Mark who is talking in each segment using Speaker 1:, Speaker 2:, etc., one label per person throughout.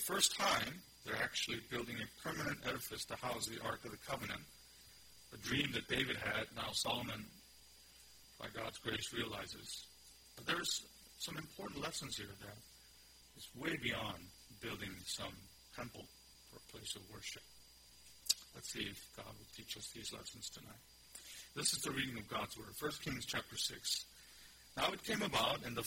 Speaker 1: first time, they're actually building a permanent edifice to house the Ark of the Covenant. A dream that David had, now Solomon, by God's grace, realizes. But there's some important lessons here that is way beyond building some temple for a place of worship. Let's see if God will teach us these lessons tonight. This is the reading of God's Word. 1 Kings chapter 6. Now it came about in the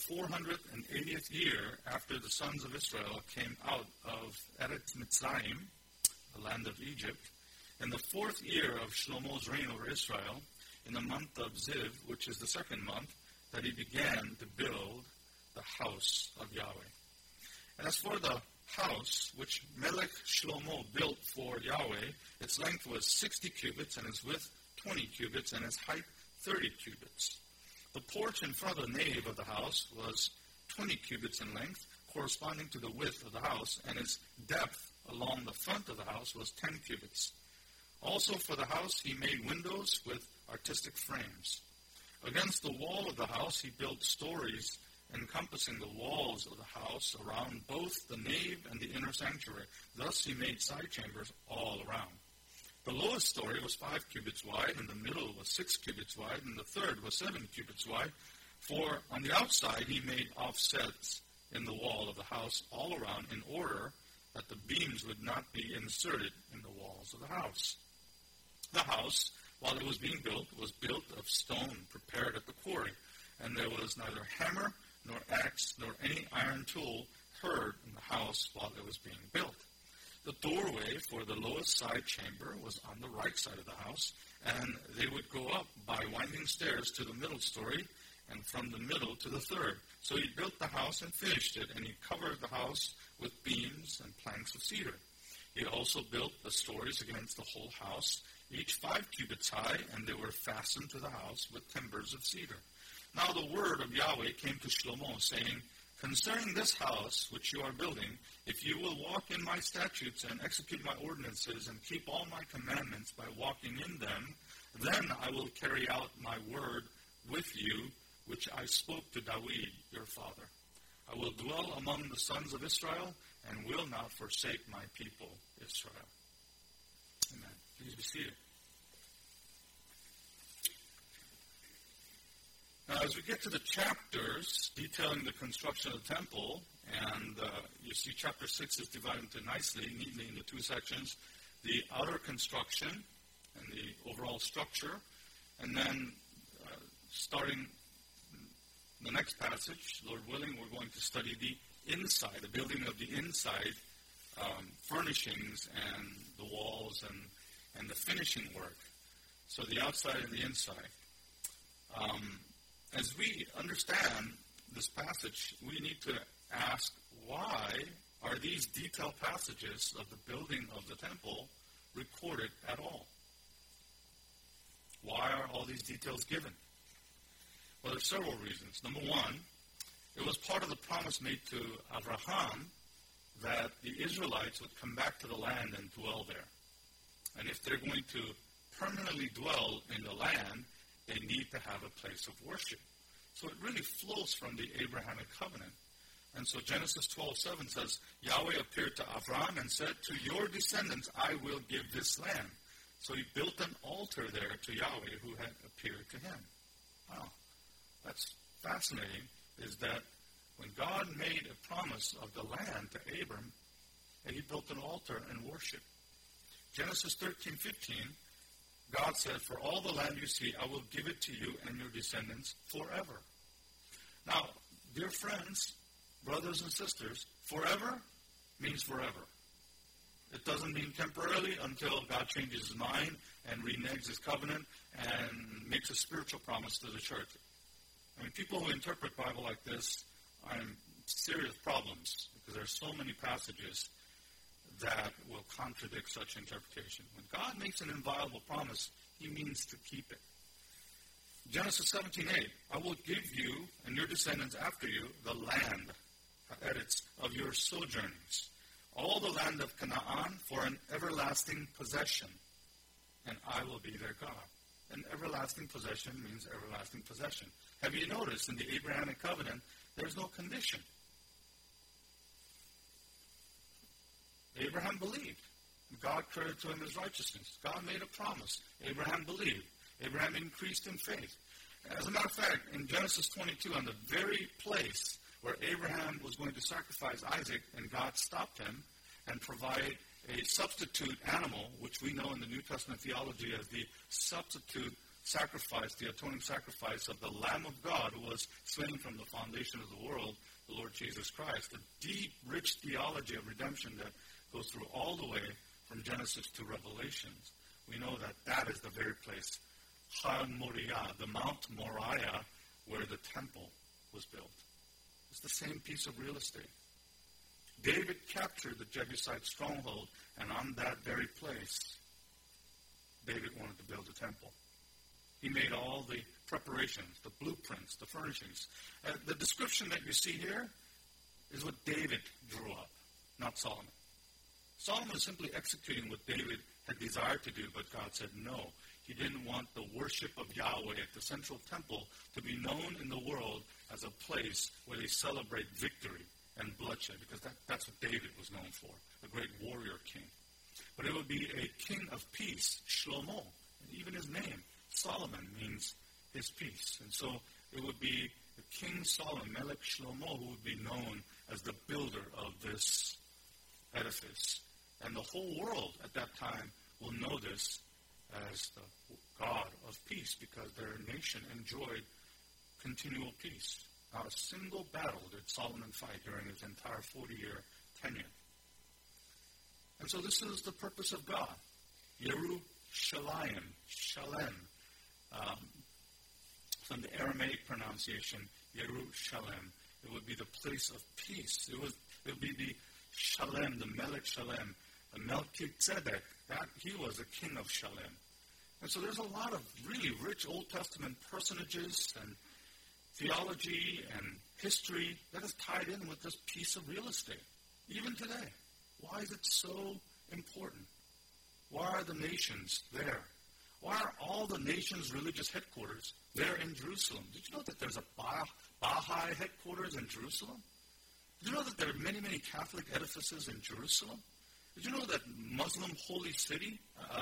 Speaker 1: 480th year after the sons of Israel came out of Eretz Mitzrayim, the land of Egypt, in the 4th year of Shlomo's reign over Israel, in the month of Ziv, which is the 2nd month, that he began to build the house of Yahweh. And as for the house which Melech Shlomo built for Yahweh, its length was 60 cubits, and its width 20 cubits, and its height 30 cubits. The porch in front of the nave of the house was 20 cubits in length, corresponding to the width of the house, and its depth along the front of the house was 10 cubits. Also for the house he made windows with artistic frames. Against the wall of the house he built stories encompassing the walls of the house around both the nave and the inner sanctuary. Thus he made side chambers all around. The lowest story was 5 cubits wide, and the middle was 6 cubits wide, and the third was 7 cubits wide. For on the outside he made offsets in the wall of the house all around in order that the beams would not be inserted in the walls of the house. The house, while it was being built, was built of stone prepared at the quarry, and there was neither hammer nor axe nor any iron tool heard in the house while it was being built. The doorway for the lowest side chamber was on the right side of the house, and they would go up by winding stairs to the middle story, and from the middle to the third. So he built the house and finished it, and he covered the house with beams and planks of cedar. He also built the stories against the whole house, each 5 cubits high, and they were fastened to the house with timbers of cedar. Now the word of Yahweh came to Shlomo, saying, Concerning this house which you are building, if you will walk in my statutes and execute my ordinances and keep all my commandments by walking in them, then I will carry out my word with you, which I spoke to David your father. I will dwell among the sons of Israel and will not forsake my people Israel. Amen. Please be seated. Now, as we get to the chapters detailing the construction of the temple, and you see chapter 6 is divided into neatly into 2 sections, the outer construction and the overall structure, and then starting the next passage, Lord willing, we're going to study the inside, the building of the inside furnishings and the walls and the finishing work. So the outside and the inside. As we understand this passage, we need to ask, why are these detailed passages of the building of the temple recorded at all? Why are all these details given? Well, there's several reasons. Number one, it was part of the promise made to Abraham that the Israelites would come back to the land and dwell there. And if they're going to permanently dwell in the land, they need to have a place of worship. So it really flows from the Abrahamic covenant. And so Genesis 12:7 says, Yahweh appeared to Abraham and said, To your descendants I will give this land. So he built an altar there to Yahweh who had appeared to him. Wow. That's fascinating, is that when God made a promise of the land to Abram, he built an altar and worship. Genesis 13:15, God said, For all the land you see, I will give it to you and your descendants forever. Now, dear friends, brothers and sisters, forever means forever. It doesn't mean temporarily until God changes his mind and reneges his covenant and makes a spiritual promise to the church. I mean, people who interpret Bible like this are in serious problems because there are so many passages that will contradict such interpretation. When God makes an inviolable promise, he means to keep it. Genesis 17:8, I will give you and your descendants after you the land, edits, of your sojournings, all the land of Canaan for an everlasting possession, and I will be their God. An everlasting possession means everlasting possession. Have you noticed in the Abrahamic covenant, there's no condition. Abraham believed. God credited to him his righteousness. God made a promise. Abraham believed. Abraham increased in faith. As a matter of fact, in Genesis 22, on the very place where Abraham was going to sacrifice Isaac, and God stopped him and provided a substitute animal, which we know in the New Testament theology as the substitute sacrifice, the atoning sacrifice of the Lamb of God who was slain from the foundation of the world, the Lord Jesus Christ. The deep, rich theology of redemption that goes through all the way from Genesis to Revelations. We know that that is the very place, Har Moriah, the Mount Moriah, where the temple was built. It's the same piece of real estate. David captured the Jebusite stronghold, and on that very place, David wanted to build a temple. He made all the preparations, the blueprints, the furnishings. The description that you see here is what David drew up, not Solomon. Solomon is simply executing what David had desired to do, but God said no. He didn't want the worship of Yahweh at the central temple to be known in the world as a place where they celebrate victory and bloodshed, because that's what David was known for, a great warrior king. But it would be a king of peace, Shlomo. And even his name, Solomon, means his peace. And so it would be the King Solomon, Melech Shlomo, who would be known as the builder of this edifice. And the whole world at that time will know this as the God of peace, because their nation enjoyed continual peace. Not a single battle did Solomon fight during his entire 40-year tenure. And so this is the purpose of God. Yerushalayim, Shalem. From the Aramaic pronunciation, Yerushalem. It would be the place of peace. It would be the Shalem, the Melech Shalem. Melchizedek, that he was a king of Shalem. And so there's a lot of really rich Old Testament personages and theology and history that is tied in with this piece of real estate, even today. Why is it so important? Why are the nations there? Why are all the nations' religious headquarters there in Jerusalem? Did you know that there's a Baha'i headquarters in Jerusalem? Did you know that there are many, many Catholic edifices in Jerusalem? Did you know that Muslim holy city,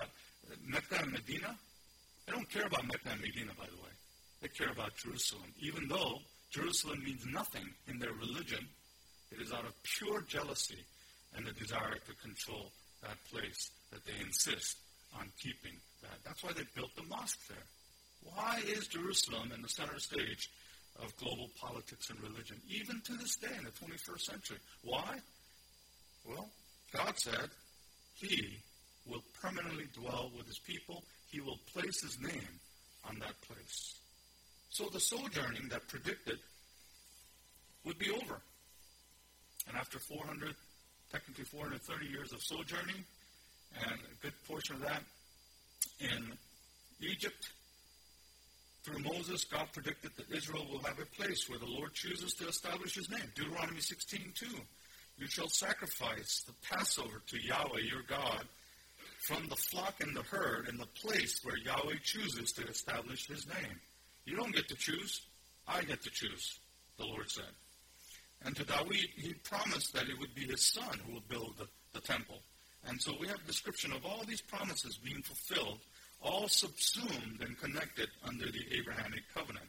Speaker 1: Mecca and Medina? They don't care about Mecca and Medina, by the way. They care about Jerusalem. Even though Jerusalem means nothing in their religion, it is out of pure jealousy and the desire to control that place that they insist on keeping that. That's why they built the mosque there. Why is Jerusalem in the center stage of global politics and religion, even to this day in the 21st century? Why? Well, God said he will permanently dwell with his people. He will place his name on that place. So the sojourning that predicted would be over. And after technically 430 years of sojourning, and a good portion of that in Egypt, through Moses, God predicted that Israel will have a place where the Lord chooses to establish his name. Deuteronomy 16:2. You shall sacrifice the Passover to Yahweh your God from the flock and the herd in the place where Yahweh chooses to establish his name. You don't get to choose. I get to choose, the Lord said. And to David, he promised that it would be his son who will build the temple. And so we have a description of all these promises being fulfilled, all subsumed and connected under the Abrahamic covenant.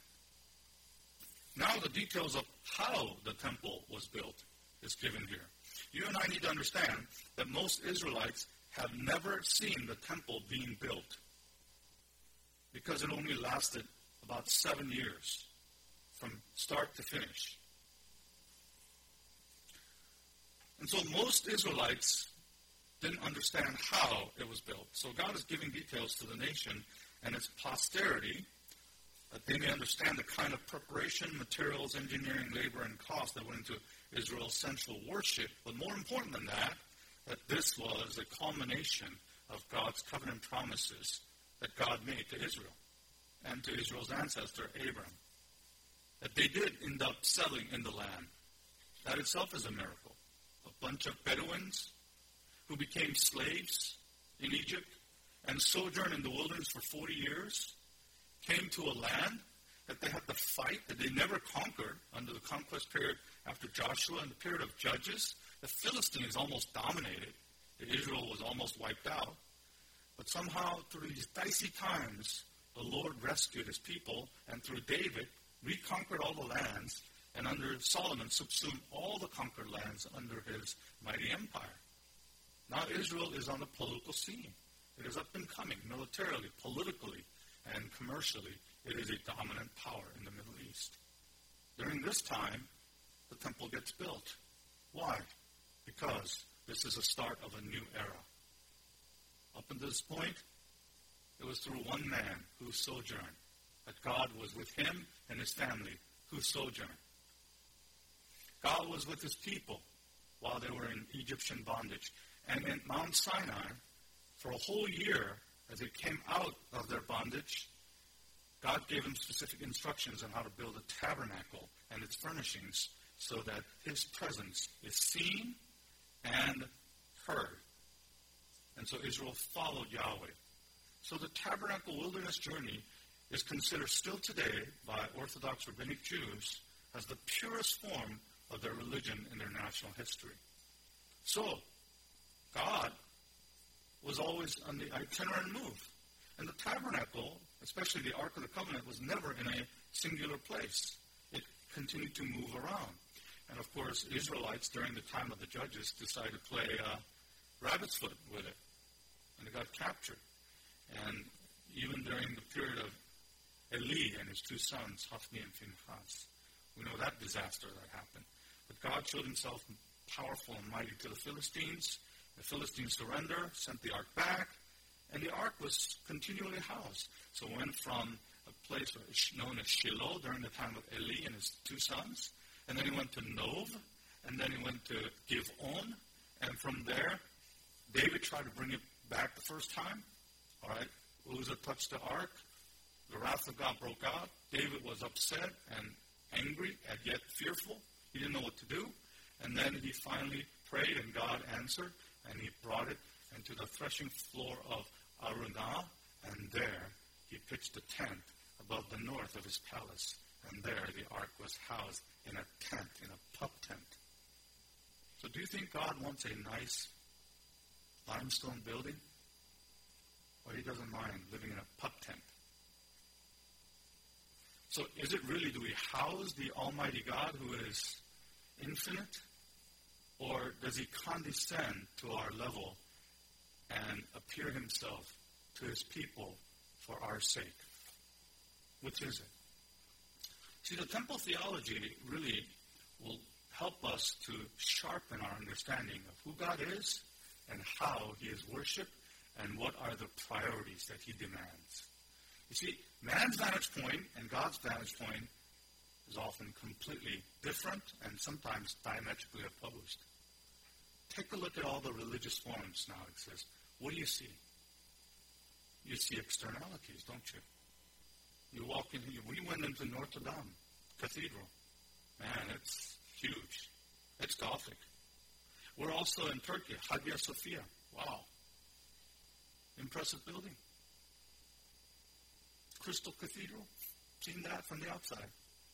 Speaker 1: Now the details of how the temple was built is given here. You and I need to understand that most Israelites have never seen the temple being built, because it only lasted about 7 years from start to finish. And so most Israelites didn't understand how it was built. So God is giving details to the nation and its posterity that they may understand the kind of preparation, materials, engineering, labor, and cost that went into Israel's central worship. But more important than that this was a culmination of God's covenant promises that God made to Israel and to Israel's ancestor, Abram. That they did end up settling in the land. That itself is a miracle. A bunch of Bedouins who became slaves in Egypt and sojourned in the wilderness for 40 years, came to a land that they had to fight, that they never conquered under the conquest period after Joshua and the period of Judges. The Philistines almost dominated Israel was almost wiped out. But somehow, through these dicey times, the Lord rescued his people, and through David, reconquered all the lands, and under Solomon, subsumed all the conquered lands under his mighty empire. Now Israel is on the political scene. It is up and coming, militarily, politically, and commercially. It is a dominant power in the Middle East. During this time, the temple gets built. Why? Because this is the start of a new era. Up until this point, it was through one man who sojourned, that God was with him and his family who sojourned. God was with his people while they were in Egyptian bondage. And in Mount Sinai, for a whole year, as they came out of their bondage, God gave them specific instructions on how to build a tabernacle and its furnishings so that his presence is seen and heard. And so Israel followed Yahweh. So the tabernacle wilderness journey is considered still today by Orthodox rabbinic Jews as the purest form of their religion in their national history. So, God was always on the itinerant move. And the tabernacle, especially the Ark of the Covenant, was never in a singular place. It continued to move around. And of course, Israelites during the time of the Judges decided to play rabbit's foot with it. And it got captured. And even during the period of Eli and his two sons, Hophni and Phinehas, we know that disaster that happened. But God showed himself powerful and mighty to the Philistines. The Philistines surrendered, sent the ark back, and the ark was continually housed. So it went from a place known as Shiloh during the time of Eli and his two sons, and then he went to Nov, and then he went to Givon, and from there, David tried to bring it back the first time. All right, Uzzah touched the ark. The wrath of God broke out. David was upset and angry and yet fearful. He didn't know what to do. And then he finally prayed, and God answered, and he brought it into the threshing floor of Arunah, and there he pitched a tent above the north of his palace. And there the ark was housed in a tent, in a pup tent. So do you think God wants a nice limestone building? Or he doesn't mind living in a pup tent? So is it really, do we house the Almighty God who is infinite? Or does he condescend to our level and appear himself to his people for our sake? Which is it? See, the temple theology really will help us to sharpen our understanding of who God is and how he is worshipped and what are the priorities that he demands. You see, man's vantage point and God's vantage point is often completely different and sometimes diametrically opposed. Take a look at all the religious forms now. It says, what do you see? You see externalities, don't you? You walk in here. We went into Notre Dame Cathedral. Man, it's huge. It's Gothic. We're also in Turkey, Hagia Sophia. Wow. Impressive building. Crystal Cathedral. Seen that from the outside.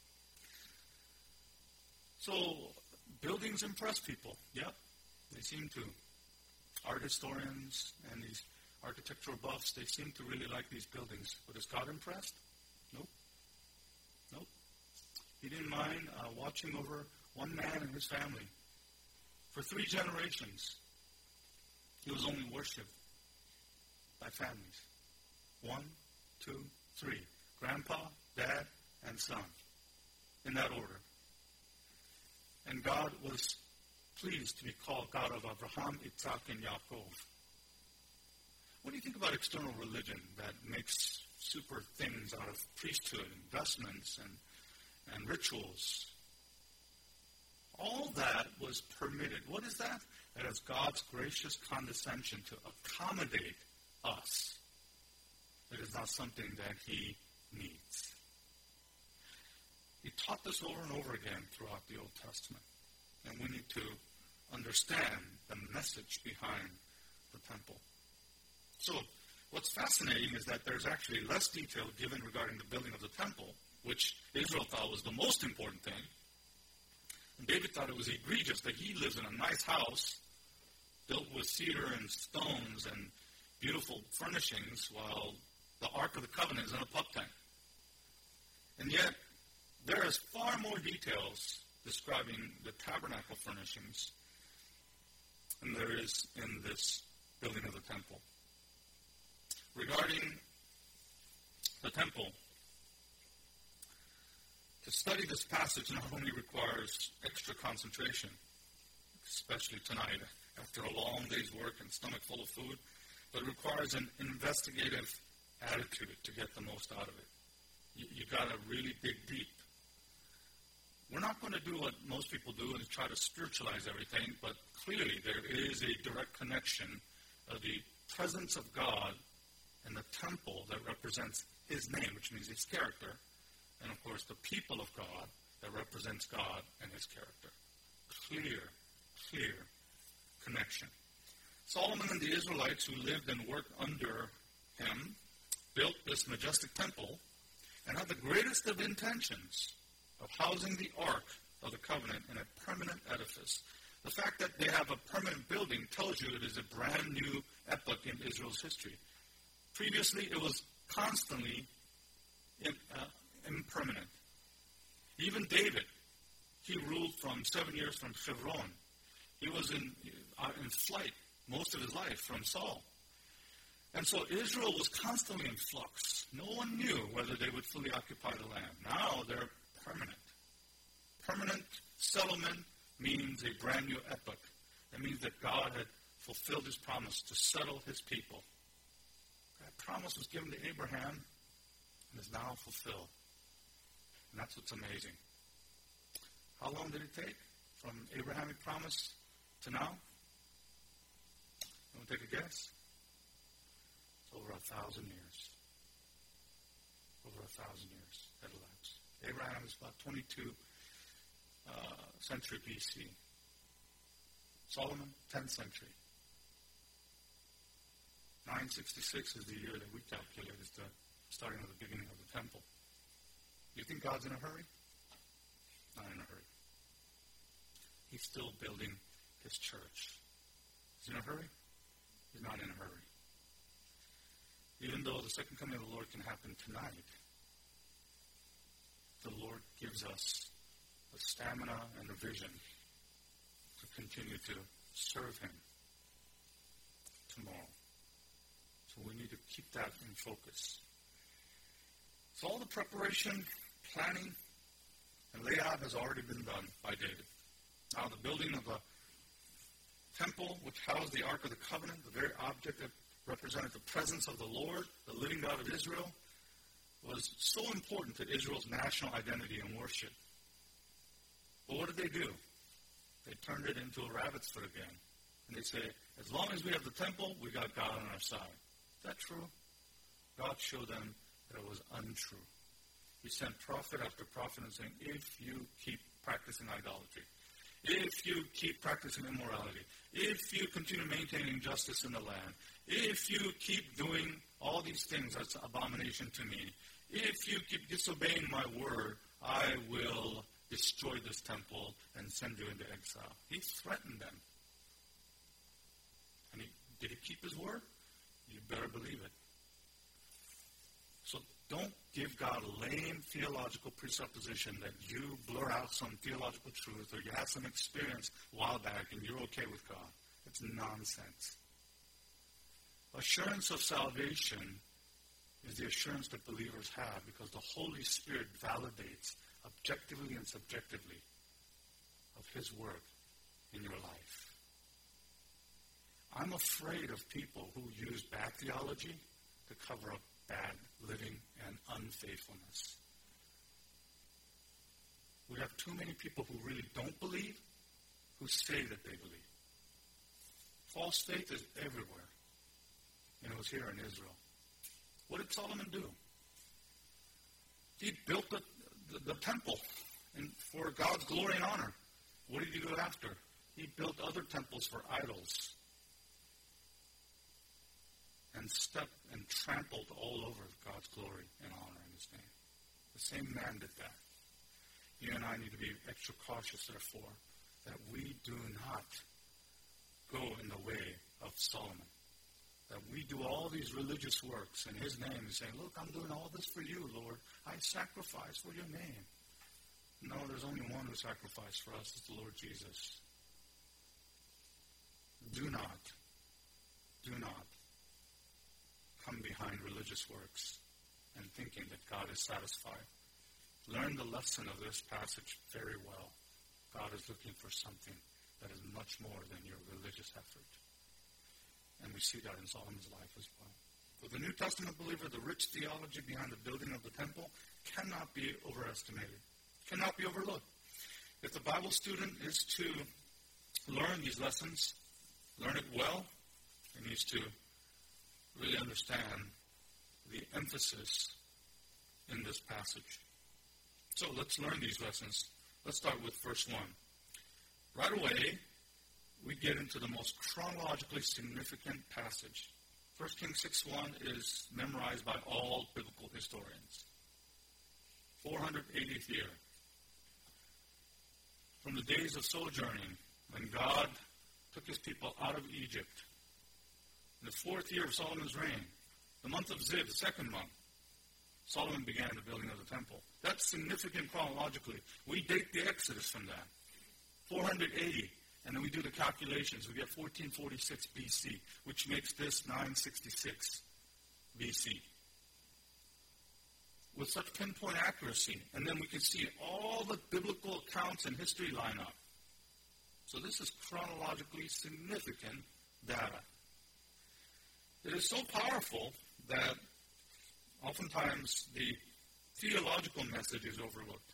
Speaker 1: So, buildings impress people. Yep, they seem to. Art historians and these architectural buffs, they seem to really like these buildings. But is God impressed? Nope. Nope. He didn't mind watching over one man and his family. For 3 generations, he was only worshipped by families. 1, 2, 3. Grandpa, dad, and son. In that order. And God was pleased to be called God of Abraham, Isaac, and Yaakov. What do you think about external religion that makes super things out of priesthood, investments, and rituals? All that was permitted. What is that? That is God's gracious condescension to accommodate us. It is not something that he needs. He taught this over and over again throughout the Old Testament. And we need to understand the message behind the temple. So, what's fascinating is that there's actually less detail given regarding the building of the temple, which Israel thought was the most important thing. And David thought it was egregious that he lives in a nice house built with cedar and stones and beautiful furnishings, while the Ark of the Covenant is in a pup tent. And yet, there is far more details describing the tabernacle furnishings than there is in this building of the temple. Regarding the temple, to study this passage not only requires extra concentration, especially tonight after a long day's work and stomach full of food, but it requires an investigative attitude to get the most out of it. You got to really dig deep. We're not going to do what most people do and try to spiritualize everything, but clearly there is a direct connection of the presence of God and the temple that represents His name, which means His character, and of course the people of God that represents God and His character. Clear connection. Solomon and the Israelites who lived and worked under him built this majestic temple and had the greatest of intentions of housing the Ark of the Covenant in a permanent edifice. The fact that they have a permanent building tells you it is a brand new epoch in Israel's history. Previously, it was constantly impermanent. Even David, he ruled from 7 years from Hebron. He was in flight most of his life from Saul. And so Israel was constantly in flux. No one knew whether they would fully occupy the land. Now they're permanent. Permanent settlement means a brand new epoch. That means that God had fulfilled His promise to settle His people. That promise was given to Abraham and is now fulfilled. And that's what's amazing. How long did it take from Abrahamic promise to now? You want to take a guess? It's over 1,000 years. Over 1,000 years that elapsed. Abraham is about 22 century BC. Solomon, 10th century. 966 is the year that we calculate as the starting of the beginning of the temple. Do you think God's in a hurry? Not in a hurry. He's still building His church. He's in a hurry? He's not in a hurry. Even though the second coming of the Lord can happen tonight, the Lord gives us the stamina and the vision to continue to serve Him tomorrow. So we need to keep that in focus. So all the preparation, planning, and layout has already been done by David. Now the building of the temple, which housed the Ark of the Covenant, the very object that represented the presence of the Lord, the living God of Israel, was so important to Israel's national identity and worship. But what did they do? They turned it into a rabbit's foot again. And they say, as long as we have the temple, we got God on our side. Is that true? God showed them that it was untrue. He sent prophet after prophet and saying, if you keep practicing idolatry, if you keep practicing immorality, if you continue maintaining injustice in the land, if you keep doing all these things that's an abomination to me, if you keep disobeying my word, I will destroy this temple and send you into exile. He threatened them. And did he keep his word? You better believe it. So don't give God a lame theological presupposition that you blur out some theological truth or you had some experience a while back and you're okay with God. It's nonsense. Assurance of salvation is the assurance that believers have because the Holy Spirit validates objectively and subjectively of His work in your life. I'm afraid of people who use bad theology to cover up bad living and unfaithfulness. We have too many people who really don't believe, who say that they believe. False faith is everywhere. And it was here in Israel. What did Solomon do? He built the temple for God's glory and honor. What did he do after? He built other temples for idols. And stepped and trampled all over God's glory and honor in His name. The same man did that. You and I need to be extra cautious, therefore, that we do not go in the way Solomon. That we do all these religious works in his name and say, look, I'm doing all this for you, Lord. I sacrifice for your name. No, there's only one who sacrificed for us. It's the Lord Jesus. Do not come behind religious works and thinking that God is satisfied. Learn the lesson of this passage very well. God is looking for something that is much more than your religious effort. And we see that in Solomon's life as well. For the New Testament believer, the rich theology behind the building of the temple cannot be overestimated, cannot be overlooked. If the Bible student is to learn these lessons, learn it well, he needs to really understand the emphasis in this passage. So let's learn these lessons. Let's start with verse 1. Right away, we get into the most chronologically significant passage. 1 Kings 6:1 is memorized by all biblical historians. 480th year. From the days of sojourning, when God took his people out of Egypt, in the 4th year of Solomon's reign, the month of Ziv, the 2nd month, Solomon began the building of the temple. That's significant chronologically. We date the Exodus from that. 480. And then we do the calculations. We get 1446 BC, which makes this 966 BC. With such pinpoint accuracy. And then we can see all the biblical accounts and history line up. So this is chronologically significant data. It is so powerful that oftentimes the theological message is overlooked.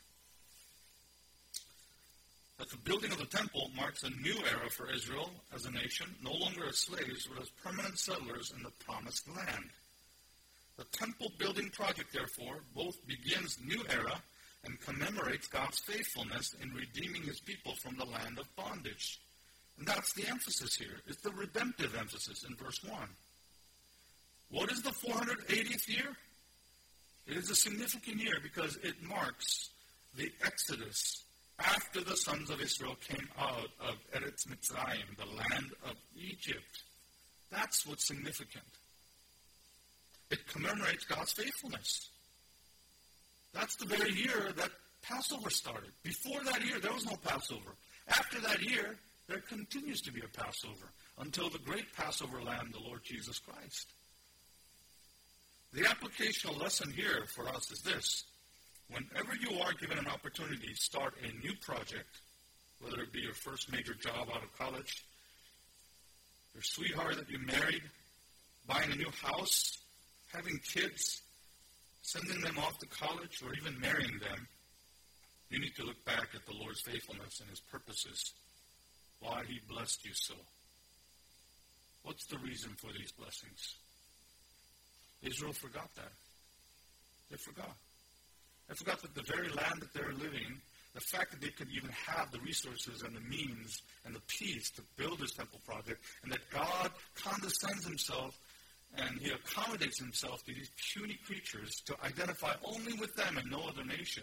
Speaker 1: That the building of the temple marks a new era for Israel as a nation, no longer as slaves, but as permanent settlers in the promised land. The temple building project, therefore, both begins new era and commemorates God's faithfulness in redeeming his people from the land of bondage. And that's the emphasis here. It's the redemptive emphasis in verse 1. What is the 480th year? It is a significant year because it marks the Exodus after the sons of Israel came out of Eretz Mitzrayim, the land of Egypt. That's what's significant. It commemorates God's faithfulness. That's the very year that Passover started. Before that year, there was no Passover. After that year, there continues to be a Passover until the great Passover lamb, the Lord Jesus Christ. The applicational lesson here for us is this. Whenever you are given an opportunity to start a new project, whether it be your first major job out of college, your sweetheart that you married, buying a new house, having kids, sending them off to college, or even marrying them, you need to look back at the Lord's faithfulness and his purposes, why he blessed you so. What's the reason for these blessings? Israel forgot that. They forgot. They forgot that the very land that they were living, the fact that they could even have the resources and the means and the peace to build this temple project, and that God condescends himself and he accommodates himself to these puny creatures to identify only with them and no other nation,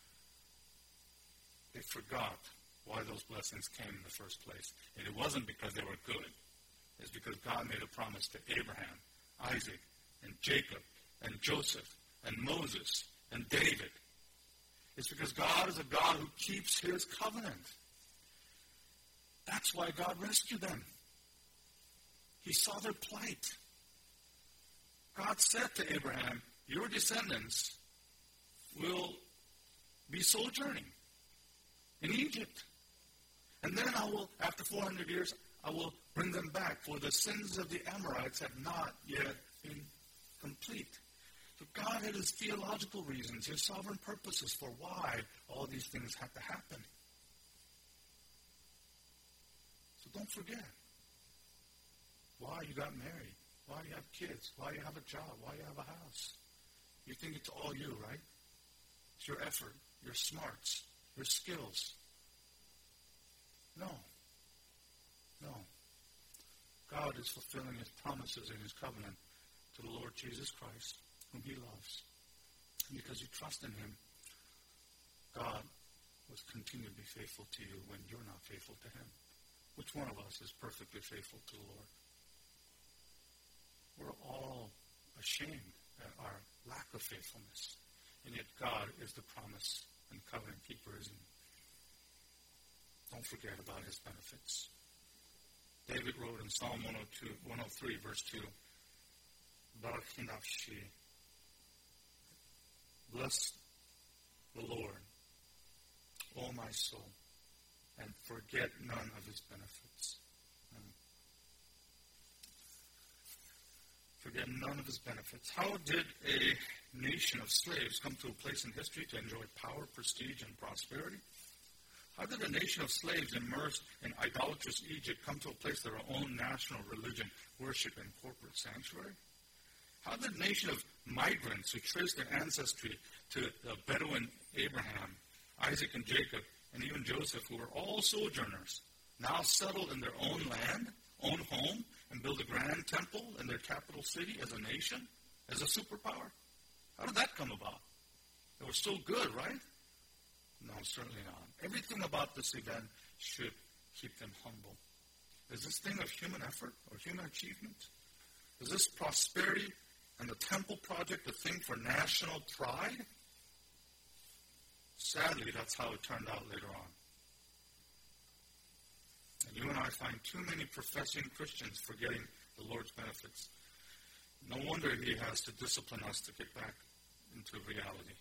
Speaker 1: they forgot why those blessings came in the first place. And it wasn't because they were good. It's because God made a promise to Abraham, Isaac, and Jacob, and Joseph, and Moses, and David. It's because God is a God who keeps his covenant. That's why God rescued them. He saw their plight. God said to Abraham, your descendants will be sojourning in Egypt. And then I will, after 400 years, I will bring them back, for the sins of the Amorites have not yet been complete. So God had his theological reasons, his sovereign purposes for why all these things had to happen. So don't forget why you got married, why you have kids, why you have a job, why you have a house. You think it's all you, right? It's your effort, your smarts, your skills. No. God is fulfilling his promises in his covenant to the Lord Jesus Christ, whom he loves. And because you trust in him, God will continue to be faithful to you when you're not faithful to him. Which one of us is perfectly faithful to the Lord? we're all ashamed at our lack of faithfulness. And yet God is the promise and covenant keeper, isn't he? Don't forget about his benefits. David wrote in Psalm 103, verse 2, Baruch nafshi, bless the Lord, O my soul, and forget none of his benefits. Forget none of his benefits. How did a nation of slaves come to a place in history to enjoy power, prestige, and prosperity? How did a nation of slaves immersed in idolatrous Egypt come to a place of their own national religion, worship, and corporate sanctuary? How did a nation of migrants who traced their ancestry to the Bedouin Abraham, Isaac and Jacob, and even Joseph, who were all sojourners, now settled in their own land, own home, and build a grand temple in their capital city as a nation, as a superpower? How did that come about? They were still good, right? No, certainly not. Everything about this event should keep them humble. Is this thing of human effort or human achievement? Is this prosperity and the temple project a thing for national pride? Sadly, that's how it turned out later on. And you and I find too many professing Christians forgetting the Lord's benefits. No wonder he has to discipline us to get back into reality.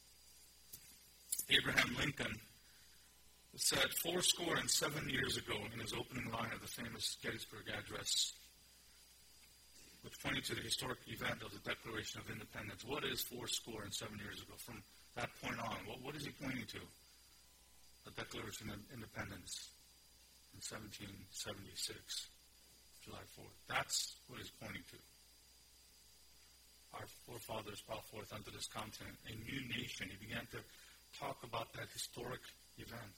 Speaker 1: Abraham Lincoln said 77 years ago in his opening line of the famous Gettysburg Address, which pointed to the historic event of the Declaration of Independence. What is 77 years ago? From that point on, what is he pointing to? The Declaration of Independence in 1776, July 4th. That's what he's pointing to. Our forefathers brought forth unto this continent a new nation. He began to talk about that historic event.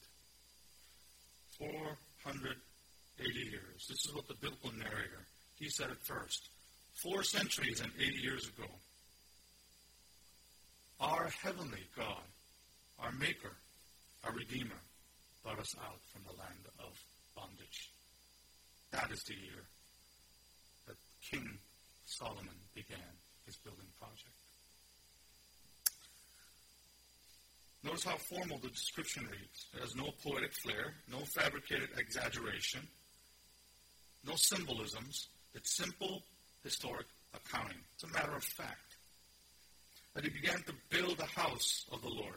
Speaker 1: 480 years. This is what the biblical narrator, he said it first. 4 centuries and 80 years ago, our heavenly God, our Maker, our Redeemer, brought us out from the land of bondage. That is the year that King Solomon began his building project. Notice how formal the description reads. It has no poetic flair, no fabricated exaggeration, no symbolisms. It's simple historic accounting. It's a matter of fact. That he began to build the house of the Lord.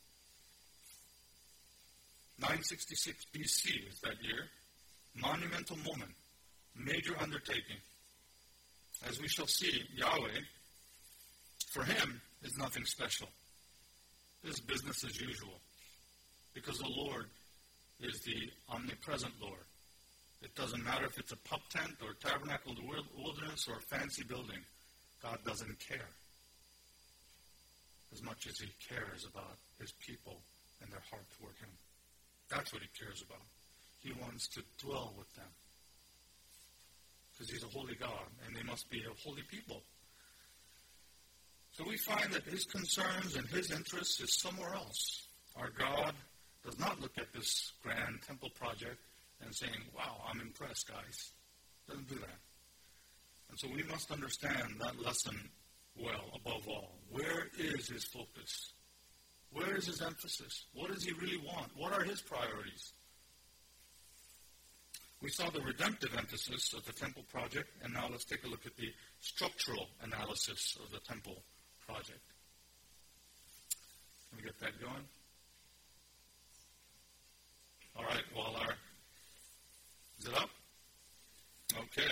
Speaker 1: 966 BC is that year. Monumental moment. Major undertaking. As we shall see, Yahweh, for him, is nothing special. It is business as usual. Because the Lord is the omnipresent Lord. It doesn't matter if it's a pup tent or a tabernacle in the wilderness or a fancy building. God doesn't care as much as he cares about his people and their heart toward him. That's what he cares about. He wants to dwell with them. Because he's a holy God, and they must be a holy people. So we find that his concerns and his interest is somewhere else. Our God does not look at this grand temple project and saying, wow, I'm impressed, guys. Doesn't do that. And so we must understand that lesson well, above all. Where is his focus? Where is his emphasis? What does he really want? What are his priorities? We saw the redemptive emphasis of the temple project, and now let's take a look at the structural analysis of the temple project. Can we get that going? All right, is it up? Okay.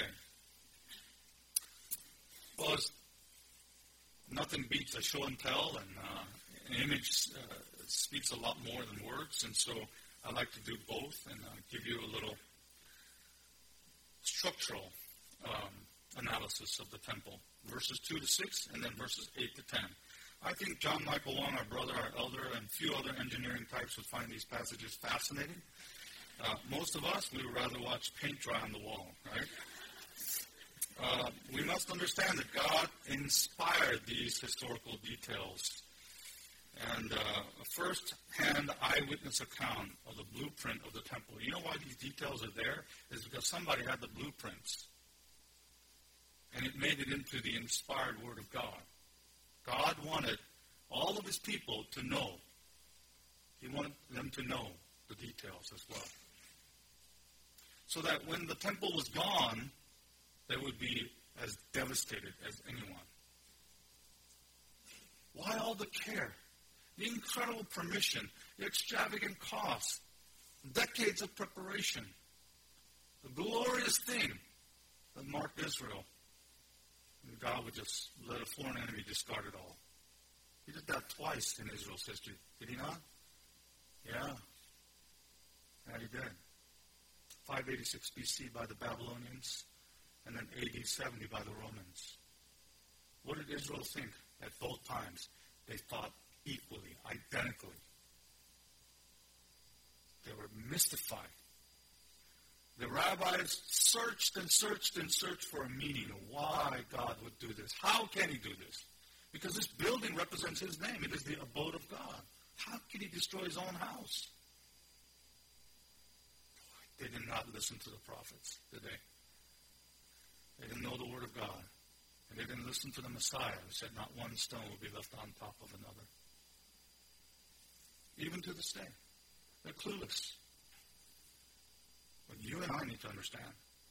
Speaker 1: Well, nothing beats a show and tell, and an image speaks a lot more than words, and so I like to do both and give you a little structural analysis of the temple, verses 2 to 6, and then verses 8 to 10. I think John Michael Wong, our brother, our elder, and a few other engineering types would find these passages fascinating. Most of us, we would rather watch paint dry on the wall, right? We must understand that God inspired these historical details. And a first-hand eyewitness account of the blueprint of the temple. You know why these details are there? Is because somebody had the blueprints. and it made it into the inspired Word of God. God wanted all of his people to know. He wanted them to know the details as well. So that when the temple was gone, they would be as devastated as anyone. Why all the care? The incredible permission, the extravagant cost, decades of preparation, the glorious thing that marked Israel. And God would just let a foreign enemy discard it all. He did that twice in Israel's history. Did he not? Yeah. Yeah, he did. 586 BC by the Babylonians, and then AD 70 by the Romans. What did Israel think at both times? They thought equally, identically. They were mystified. The rabbis searched and searched and searched for a meaning of why God would do this. How can he do this? Because this building represents his name. It is the abode of God. How can he destroy his own house? They did not listen to the prophets, did they? They didn't know the word of God. And they didn't listen to the Messiah who said not one stone will be left on top of another. Even to this day. They're clueless. But you and I need to understand.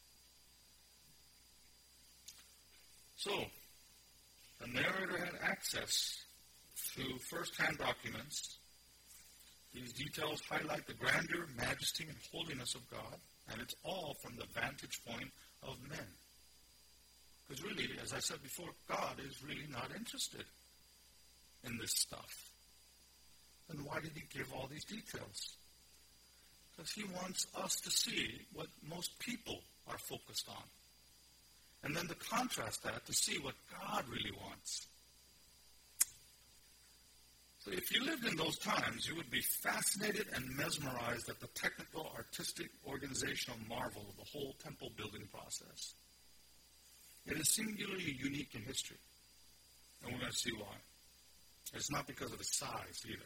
Speaker 1: So, the narrator had access to first-hand documents. These details highlight the grandeur, majesty, and holiness of God, and it's all from the vantage point of men. Because really, as I said before, God is really not interested in this stuff. Then why did he give all these details? Because he wants us to see what most people are focused on. And then to contrast that to see what God really wants. So if you lived in those times, you would be fascinated and mesmerized at the technical, artistic, organizational marvel of the whole temple building process. It is singularly unique in history. And we're going to see why. It's not because of its size either.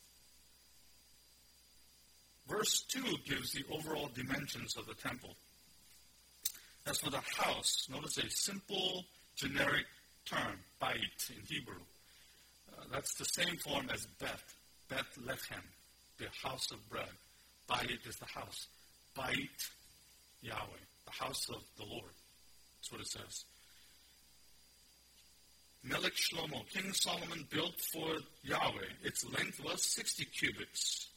Speaker 1: Verse 2 gives the overall dimensions of the temple. As for the house, notice a simple, generic term, bait in Hebrew. That's the same form as Bethlehem, the house of bread. Bait is the house. Bait, Yahweh, the house of the Lord. That's what it says. Melech Shlomo, King Solomon built for Yahweh. Its length was 60 cubits.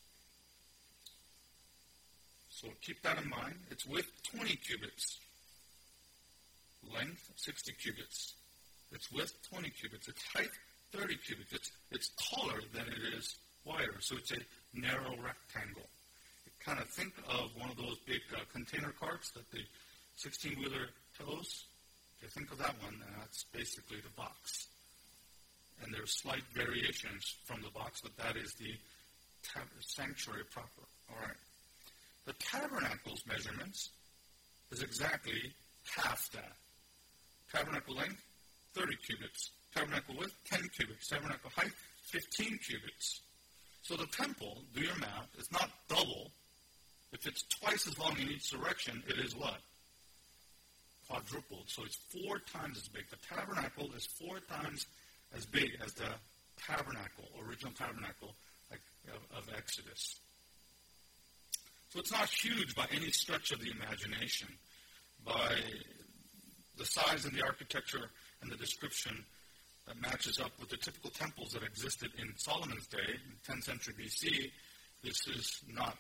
Speaker 1: So keep that in mind. Its width, 20 cubits. Length, 60 cubits. Its width, 20 cubits. Its height, 30 cubits. It's taller than it is wider. So it's a narrow rectangle. You kind of think of one of those big container carts that the 16-wheeler tows. If you think of that one, that's basically the box. And there's slight variations from the box, but that is the sanctuary proper. All right. The tabernacle's measurements is exactly half that. Tabernacle length, 30 cubits. Tabernacle width, 10 cubits. Tabernacle height, 15 cubits. So the temple, do your math, is not double. If it's twice as long in each direction, it is what? Quadrupled. So it's 4 times as big. The tabernacle is 4 times as big as the tabernacle, original tabernacle of Exodus. So it's not huge by any stretch of the imagination. By the size and the architecture and the description that matches up with the typical temples that existed in Solomon's day, in 10th century BC, this is not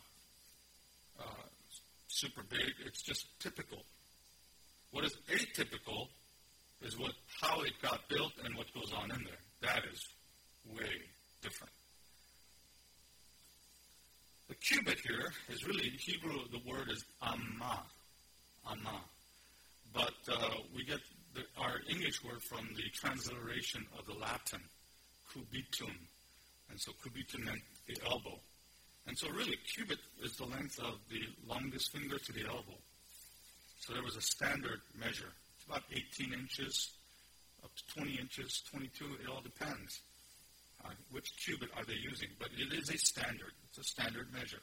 Speaker 1: super big. It's just typical. What is atypical is how it got built and what goes on in there. That is way different. The cubit here is really, Hebrew, the word is amma. Amma. But we get our English word from the transliteration of the Latin, cubitum. And so cubitum meant the elbow. And so really, cubit is the length of the longest finger to the elbow. So there was a standard measure. It's about 18 inches, up to 20 inches, 22. It all depends. Which cubit are they using? But it is a standard. It's a standard measure.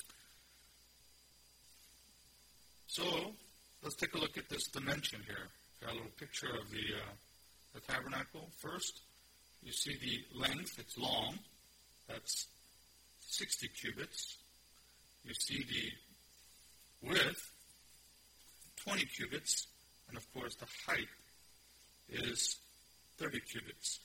Speaker 1: So let's take a look at this dimension here. Got a little picture of the tabernacle. First, you see the length. It's long. That's 60 cubits. You see the width, 20 cubits. And, of course, the height is 30 cubits.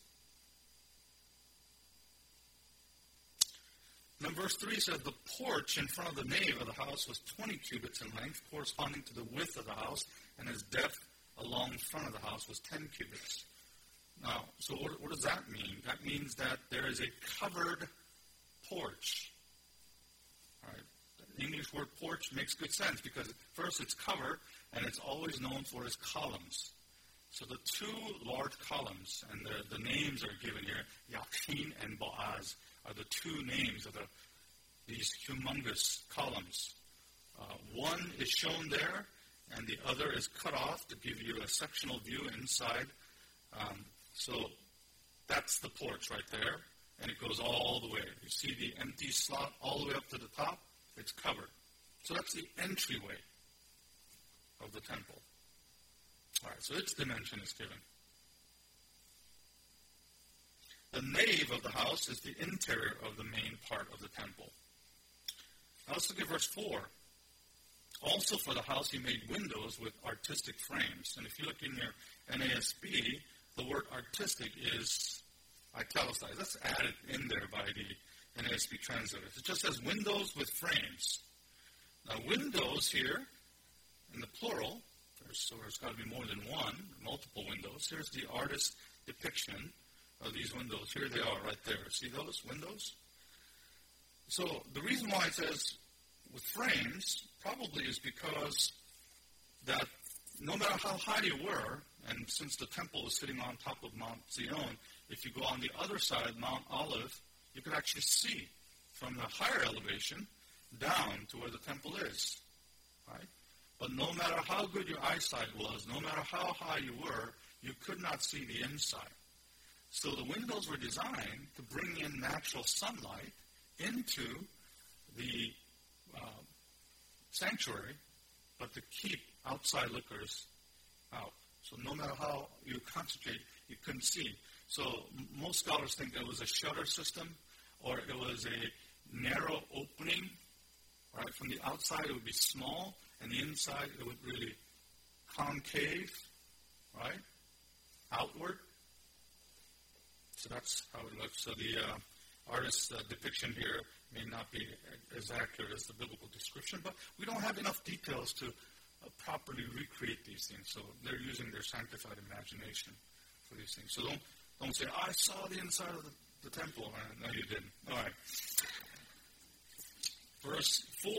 Speaker 1: Then verse 3 says, the porch in front of the nave of the house was 20 cubits in length, corresponding to the width of the house, and its depth along the front of the house was 10 cubits. Now, so what does that mean? That means that there is a covered porch. All right. The English word porch makes good sense because first it's covered, and it's always known for its columns. So the two large columns, and the names are given here, Yachin and Boaz, are the two names of these humongous columns. One is shown there, and the other is cut off to give you a sectional view inside. So that's the porch right there, and it goes all the way. You see the empty slot all the way up to the top? It's covered. So that's the entryway of the temple. All right, so its dimension is given. The nave of the house is the interior of the main part of the temple. Now let's look at verse 4. Also for the house he made windows with artistic frames. And if you look in your NASB, the word artistic is italicized. That's added in there by the NASB translators. It just says windows with frames. Now windows here, in the plural, so there's got to be more than one, multiple windows. Here's the artist's depiction of these windows. Here they are right there. See those windows? So the reason why it says with frames probably is because that no matter how high you were, and since the temple is sitting on top of Mount Zion, if you go on the other side, Mount Olive, you can actually see from the higher elevation down to where the temple is. Right? But no matter how good your eyesight was, no matter how high you were, you could not see the inside. So the windows were designed to bring in natural sunlight into the sanctuary, but to keep outside lookers out. So no matter how you concentrate, you couldn't see. So most scholars think it was a shutter system, or it was a narrow opening. Right? From the outside, it would be small, and the inside, it would really concave, right, outward. So that's how it looks. So the artist's depiction here may not be as accurate as the biblical description, but we don't have enough details to properly recreate these things. So they're using their sanctified imagination for these things. So don't say, I saw the inside of the temple. No, you didn't. All right. Verse 4.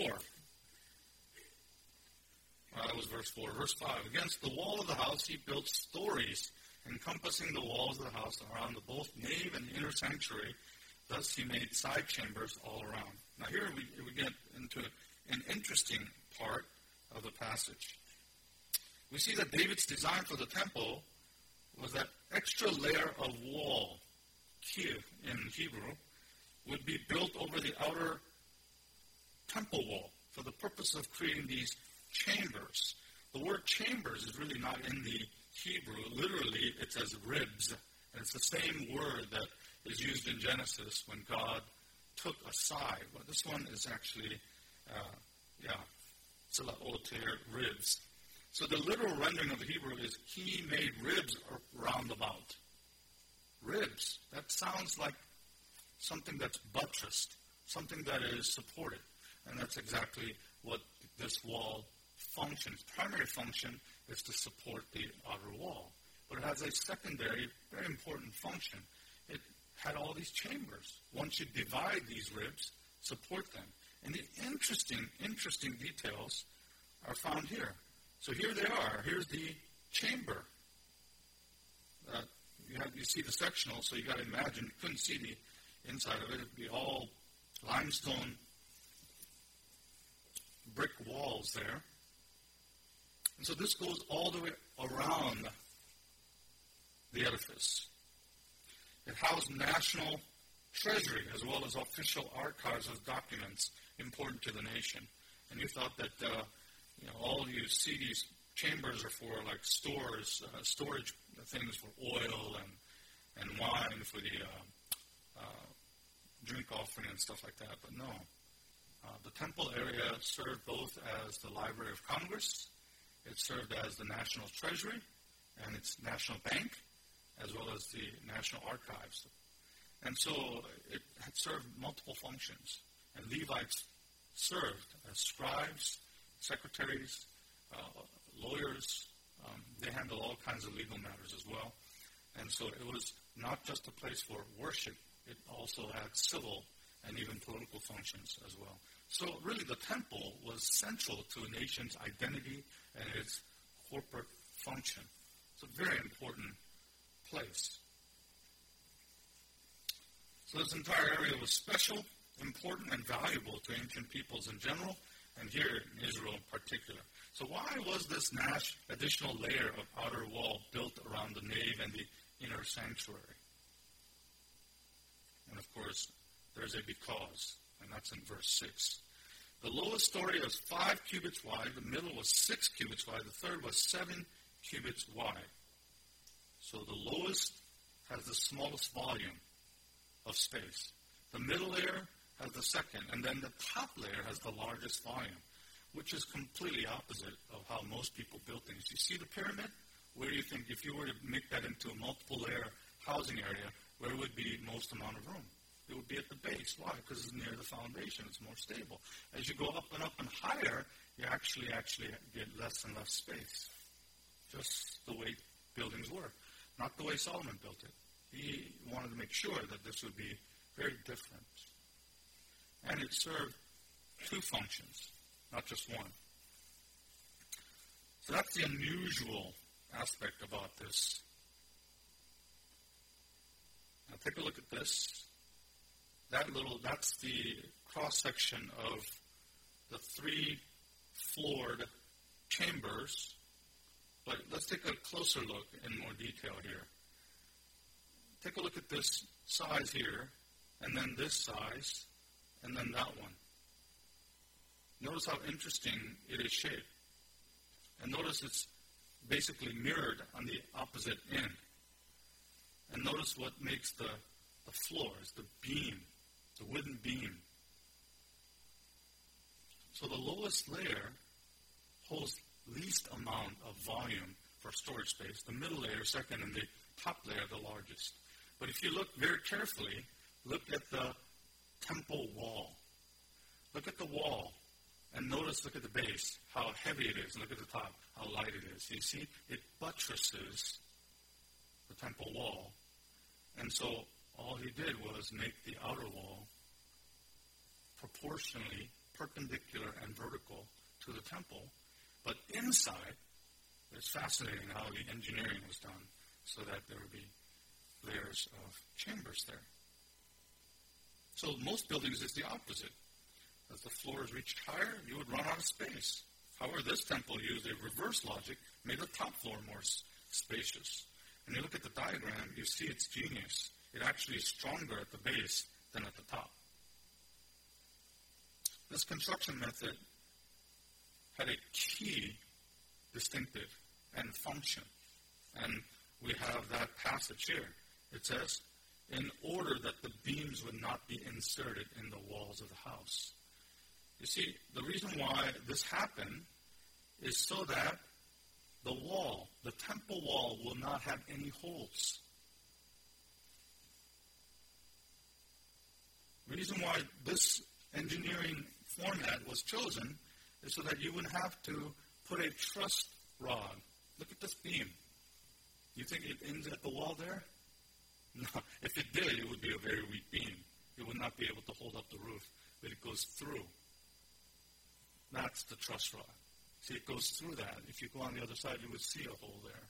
Speaker 1: That was verse 4. Verse 5. Against the wall of the house he built stories, encompassing the walls of the house around the both nave and the inner sanctuary. Thus he made side chambers all around. Now here we get into an interesting part of the passage. We see that David's design for the temple was that extra layer of wall, kiv in Hebrew, would be built over the outer temple wall for the purpose of creating these chambers. The word chambers is really not in the Hebrew. Literally, it says ribs. And it's the same word that is used in Genesis when God took a side. But this one is actually, Tzilaoter, ribs. So the literal rendering of the Hebrew is, he made ribs round about. Ribs. That sounds like something that's buttressed, something that is supported. And that's exactly what this wall functions. Primary function is to support the outer wall. But it has a secondary, very important function. It had all these chambers. Once you divide these ribs, support them. And the interesting details are found here. So here they are. Here's the chamber. You see the sectional, so you got to imagine, you couldn't see the inside of it. It would be all limestone brick walls there. And so this goes all the way around the edifice. It housed national treasury as well as official archives of documents important to the nation. And you thought that, all you see these chambers are for like storage things for oil and wine for the drink offering and stuff like that. But no, the temple area served both as the Library of Congress, it served as the National Treasury and its National Bank, as well as the National Archives. And so it had served multiple functions. And Levites served as scribes, secretaries, lawyers. They handled all kinds of legal matters as well. And so it was not just a place for worship, it also had civil and even political functions as well. So really the temple was central to a nation's identity and its corporate function. It's a very important place. So this entire area was special, important, and valuable to ancient peoples in general, and here in Israel in particular. So why was this additional layer of outer wall built around the nave and the inner sanctuary? And of course, there's a because, and that's in verse 6. The lowest story was 5 cubits wide, the middle was 6 cubits wide, the third was 7 cubits wide. So the lowest has the smallest volume of space. The middle layer has the second, and then the top layer has the largest volume, which is completely opposite of how most people build things. You see the pyramid? Where do you think, if you were to make that into a multiple layer housing area, where would be most amount of room? It would be at the base. Why? Because it's near the foundation. It's more stable. As you go up and higher, you actually get less and less space. Just the way buildings work. Not the way Solomon built it. He wanted to make sure that this would be very different. And it served 2 functions, not just one. So that's the unusual aspect about this. Now take a look at this. That's the cross-section of the 3 floored chambers. But let's take a closer look in more detail here. Take a look at this size here, and then this size, and then that one. Notice how interesting it is shaped. And notice it's basically mirrored on the opposite end. And notice what makes the floor is the beam, the wooden beam. So the lowest layer holds least amount of volume for storage space. The middle layer second, and the top layer the largest. But if you look very carefully, look at the temple wall. Look at the wall, and look at the base, how heavy it is, and look at the top, how light it is. You see, it buttresses the temple wall. And so all he did was make the outer wall proportionally perpendicular and vertical to the temple. But inside, it's fascinating how the engineering was done so that there would be layers of chambers there. So most buildings is the opposite. As the floors reached higher, you would run out of space. However, this temple used a reverse logic, made the top floor more spacious. And you look at the diagram, you see its genius. It actually is stronger at the base than at the top. This construction method had a key distinctive and function. And we have that passage here. It says, in order that the beams would not be inserted in the walls of the house. You see, the reason why this happened is so that the wall, the temple wall, will not have any holes. The reason why this engineering format was chosen is so that you wouldn't have to put a truss rod. Look at this beam. You think it ends at the wall there? No. If it did, it would be a very weak beam. It would not be able to hold up the roof, but it goes through. That's the truss rod. See, it goes through that. If you go on the other side, you would see a hole there.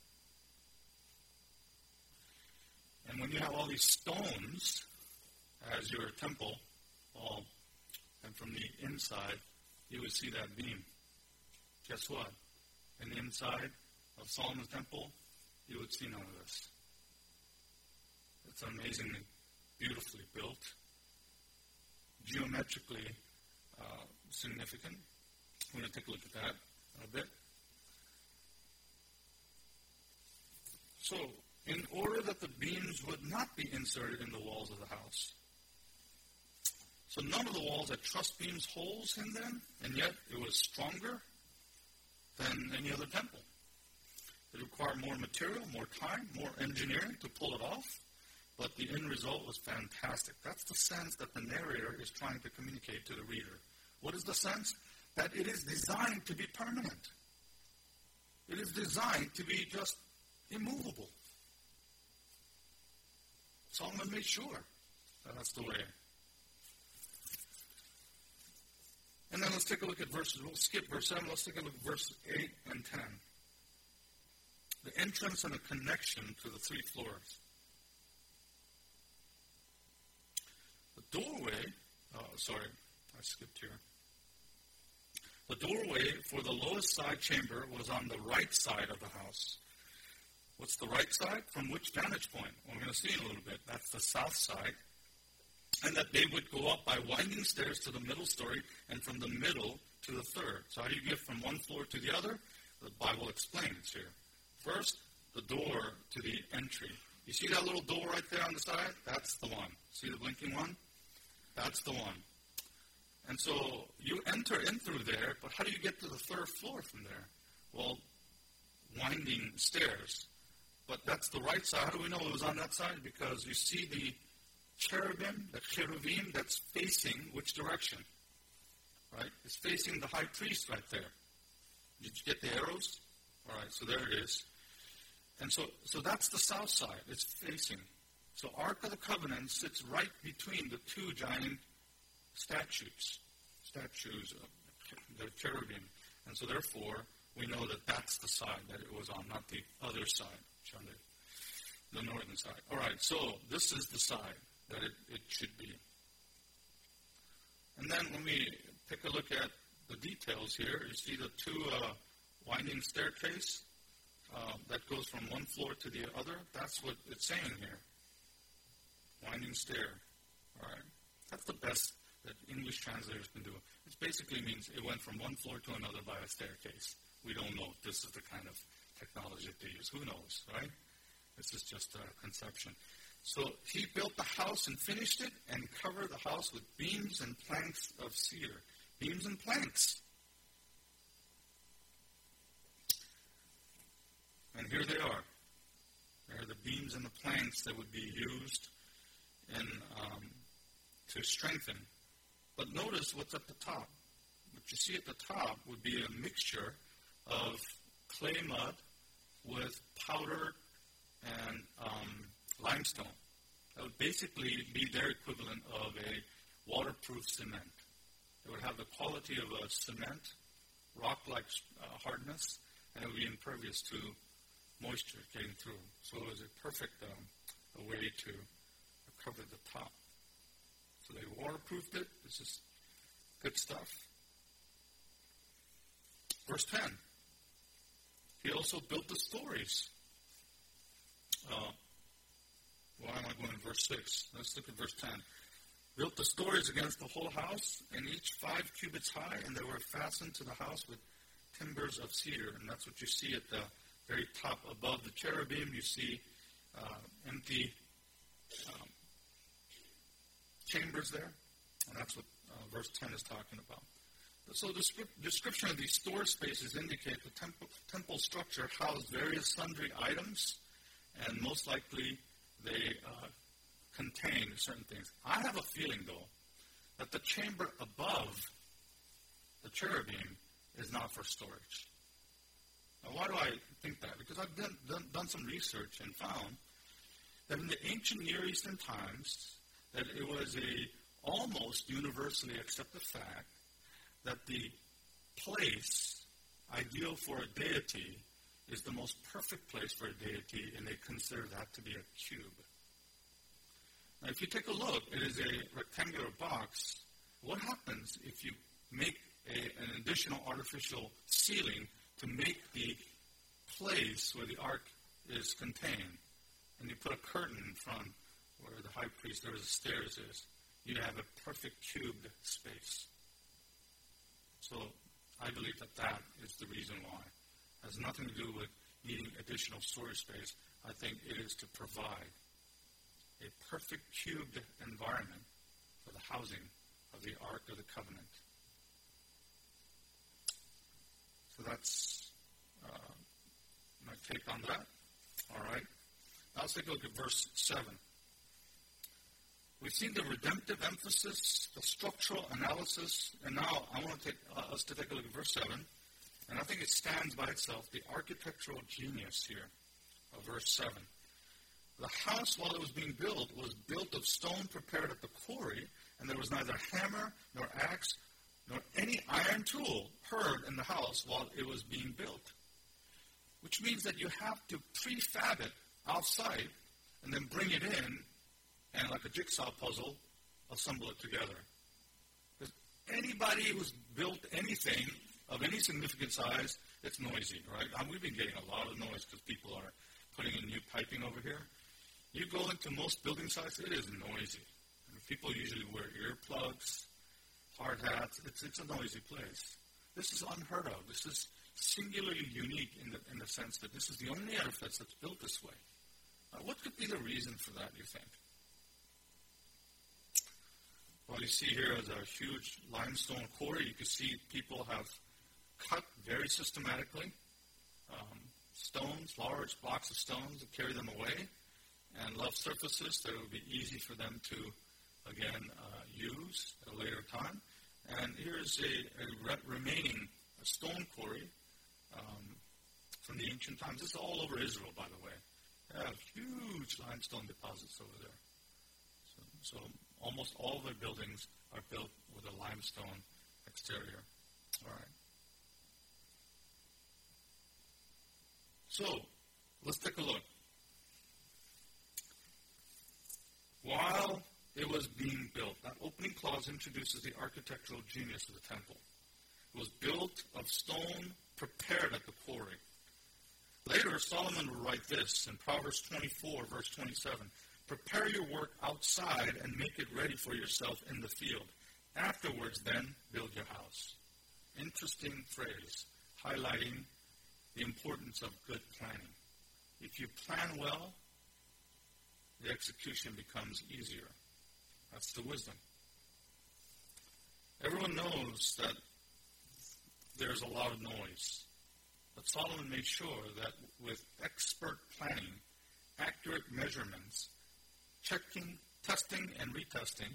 Speaker 1: And when you have all these stones as your temple wall, and from the inside, you would see that beam. Guess what? In the inside of Solomon's temple, you would see none of this. It's amazingly beautifully built, geometrically significant. We're going to take a look at that in a bit. So, in order that the beams would not be inserted in the walls of the house. So none of the walls had truss beams holes in them, and yet it was stronger than any other temple. It required more material, more time, more engineering to pull it off, but the end result was fantastic. That's the sense that the narrator is trying to communicate to the reader. What is the sense? That it is designed to be permanent. It is designed to be just immovable. Solomon made sure that that's the way. And then let's take a look at verses. We'll skip verse 7. Let's take a look at verses 8 and 10. The entrance and the connection to the 3 floors. The doorway, I skipped here. The doorway for the lowest side chamber was on the right side of the house. What's the right side? From which vantage point? Well, we're going to see in a little bit. That's the south side. And that they would go up by winding stairs to the middle story and from the middle to the third. So how do you get from one floor to the other? The Bible explains here. First, the door to the entry. You see that little door right there on the side? That's the one. See the blinking one? That's the one. And so you enter in through there, but how do you get to the third floor from there? Well, winding stairs. But that's the right side. How do we know it was on that side? Because you see the cherubim, the cherubim, that's facing which direction? Right? It's facing the high priest right there. Did you get the arrows? All right, so there it is. And so that's the south side. It's facing. So Ark of the Covenant sits right between the 2 giant statues of the cherubim. And so therefore, we know that that's the side that it was on, not the other side, the northern side. All right, so this is the side that it should be. And then when we take a look at the details here, you see the 2 winding staircase that goes from one floor to the other. That's what it's saying here. Winding stair. All right. That's the best that English translators can do. It basically means it went from one floor to another by a staircase. We don't know if this is the kind of technology that they use. Who knows, right? This is just a conception. So he built the house and finished it and covered the house with beams and planks of cedar. Beams and planks. And here they are. There are the beams and the planks that would be used to strengthen. But notice what's at the top. What you see at the top would be a mixture of clay mud with powder and limestone. That would basically be their equivalent of a waterproof cement. It would have the quality of a cement, rock-like hardness, and it would be impervious to moisture getting through. So it was a perfect way to cover the top. So they waterproofed it. This is good stuff. Verse 10. He also built the stories. Why am I going to verse 6? Let's look at verse 10. Built the stories against the whole house, and each 5 cubits high, and they were fastened to the house with timbers of cedar. And that's what you see at the very top above the cherubim. You see empty chambers there. And that's what verse 10 is talking about. So the description of these store spaces indicate the temple structure housed various sundry items, and most likely they contain certain things. I have a feeling, though, that the chamber above the cherubim is not for storage. Now, why do I think that? Because I've done some research and found that in the ancient Near Eastern times, that it was a almost universally accepted fact that the place ideal for a deity is the most perfect place for a deity, and they consider that to be a cube. Now, if you take a look, it is a rectangular box. What happens if you make an additional artificial ceiling to make the place where the ark is contained, and you put a curtain in front where the high priest or the stairs is? You have a perfect cubed space. So I believe that is the reason why. It has nothing to do with needing additional storage space, I think it is to provide a perfect cubed environment for the housing of the Ark of the Covenant. So that's my take on that. All right. Now let's take a look at verse 7. We've seen the redemptive emphasis, the structural analysis, and now I want to take us to take a look at verse 7. And I think it stands by itself, the architectural genius here of verse 7. The house, while it was being built, was built of stone prepared at the quarry, and there was neither hammer nor axe nor any iron tool heard in the house while it was being built. Which means that you have to prefab it outside and then bring it in and, like a jigsaw puzzle, assemble it together. Because anybody who's built anything of any significant size, it's noisy, right? We've been getting a lot of noise because people are putting in new piping over here. You go into most building sites, it is noisy. And people usually wear earplugs, hard hats. It's a noisy place. This is unheard of. This is singularly unique in the sense that this is the only edifice that's built this way. What could be the reason for that, you think? Well, you see here is a huge limestone quarry. You can see people have cut very systematically stones, large blocks of stones, to carry them away, and left surfaces that it would be easy for them to, again, use at a later time. And here's a remaining stone quarry from the ancient times. This is all over Israel, by the way. They have huge limestone deposits over there. So almost all their buildings are built with a limestone exterior. All right. So, let's take a look. While it was being built, that opening clause introduces the architectural genius of the temple. It was built of stone prepared at the quarry. Later, Solomon will write this in Proverbs 24, verse 27. Prepare your work outside and make it ready for yourself in the field. Afterwards, then, build your house. Interesting phrase, highlighting the importance of good planning. If you plan well, the execution becomes easier. That's the wisdom. Everyone knows that there's a lot of noise. But Solomon made sure that with expert planning, accurate measurements, checking, testing, and retesting,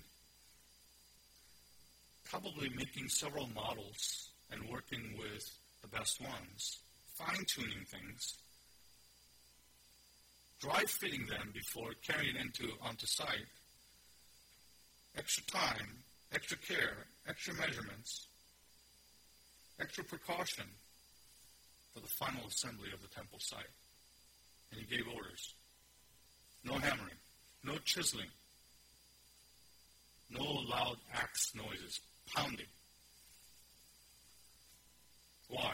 Speaker 1: probably making several models and working with the best ones, fine-tuning things, dry fitting them before carrying it onto site, extra time, extra care, extra measurements, extra precaution for the final assembly of the temple site. And he gave orders. No hammering, no chiseling, no loud axe noises, pounding. Why?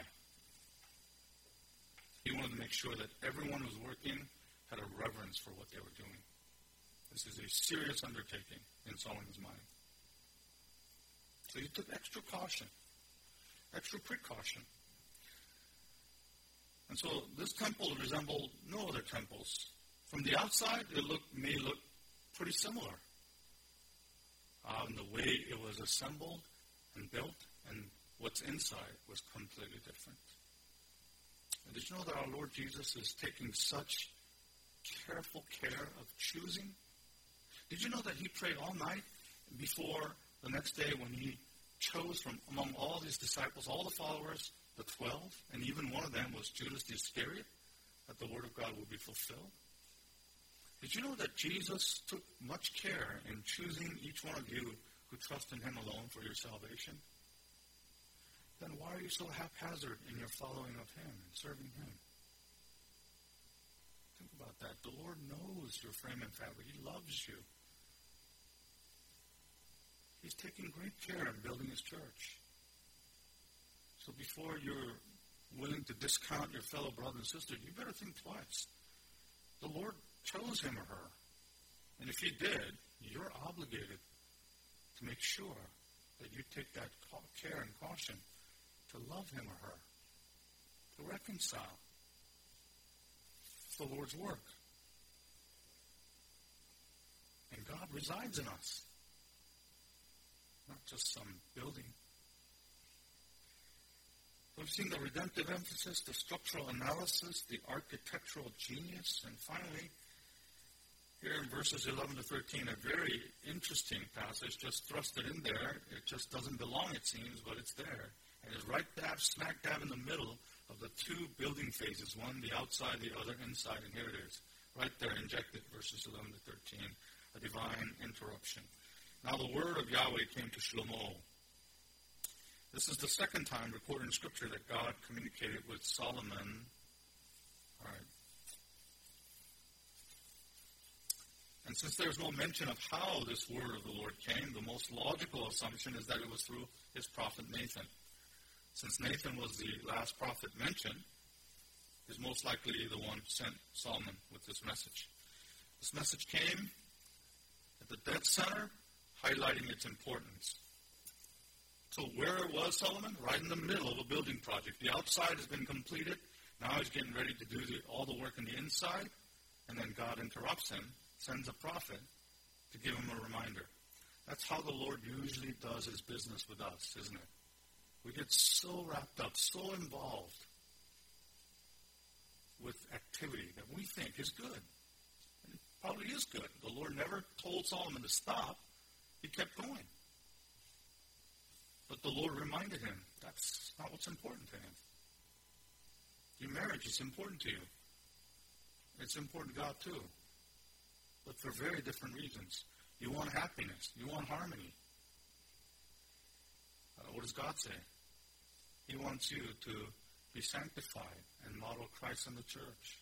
Speaker 1: He wanted to make sure that everyone who was working had a reverence for what they were doing. This is a serious undertaking in Solomon's mind. So he took extra caution, extra precaution. And so this temple resembled no other temples. From the outside, it may look pretty similar. The way it was assembled and built and what's inside was completely different. And did you know that our Lord Jesus is taking such careful care of choosing? Did you know that he prayed all night before the next day when he chose from among all these disciples, all the followers, the 12, and even one of them was Judas the Iscariot, that the word of God would be fulfilled? Did you know that Jesus took much care in choosing each one of you who trust in him alone for your salvation? Then why are you so haphazard in your following of him and serving him? Think about that. The Lord knows your frame and fabric. He loves you. He's taking great care in building his church. So before you're willing to discount your fellow brother and sister, you better think twice. The Lord chose him or her. And if he did, you're obligated to make sure that you take that care and caution to love him or her, to reconcile. It's the Lord's work. resides in us, not just some building. We've seen the redemptive emphasis, the structural analysis, the architectural genius, and finally, here in verses 11 to 13, a very interesting passage, just thrusted in there. It just doesn't belong, it seems, but it's there. And it's right smack dab in the middle of the two building phases, one the outside, the other inside, and here it is. Right there, injected, verses 11 to 13, a divine interruption. Now the word of Yahweh came to Shlomo. This is the second time recorded in Scripture that God communicated with Solomon. All right. And since there's no mention of how this word of the Lord came, the most logical assumption is that it was through his prophet Nathan. Since Nathan was the last prophet mentioned, is most likely the one who sent Solomon with this message. This message came at the dead center, highlighting its importance. So where was Solomon? Right in the middle of a building project. The outside has been completed. Now he's getting ready to do all the work on the inside. And then God interrupts him, sends a prophet to give him a reminder. That's how the Lord usually does his business with us, isn't it? We get so wrapped up, so involved with activity that we think is good. And it probably is good. The Lord never told Solomon to stop. He kept going. But the Lord reminded him, that's not what's important to him. Your marriage is important to you. It's important to God too. But for very different reasons. You want happiness. You want harmony. What does God say? He wants you to be sanctified and model Christ in the church.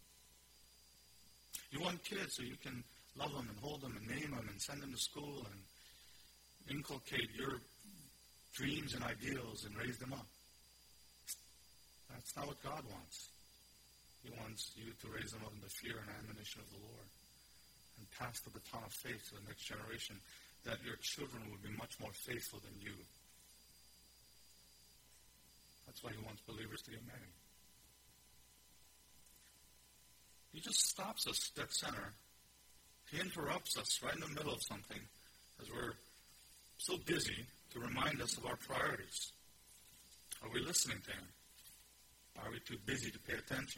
Speaker 1: You want kids so you can love them and hold them and name them and send them to school and inculcate your dreams and ideals and raise them up. That's not what God wants. He wants you to raise them up in the fear and admonition of the Lord and pass the baton of faith to the next generation, that your children will be much more faithful than you. That's why he wants believers to get married. He just stops us dead center. He interrupts us right in the middle of something as we're so busy to remind us of our priorities. Are we listening to him? Are we too busy to pay attention?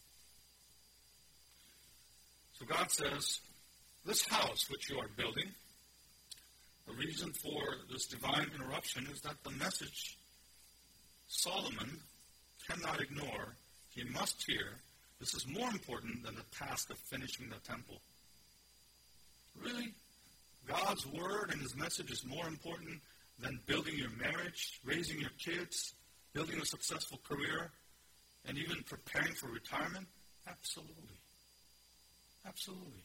Speaker 1: So God says, this house which you are building, the reason for this divine interruption is that the message Solomon cannot ignore. He must hear. This is more important than the task of finishing the temple. Really? God's word and his message is more important than building your marriage, raising your kids, building a successful career, and even preparing for retirement? Absolutely. Absolutely.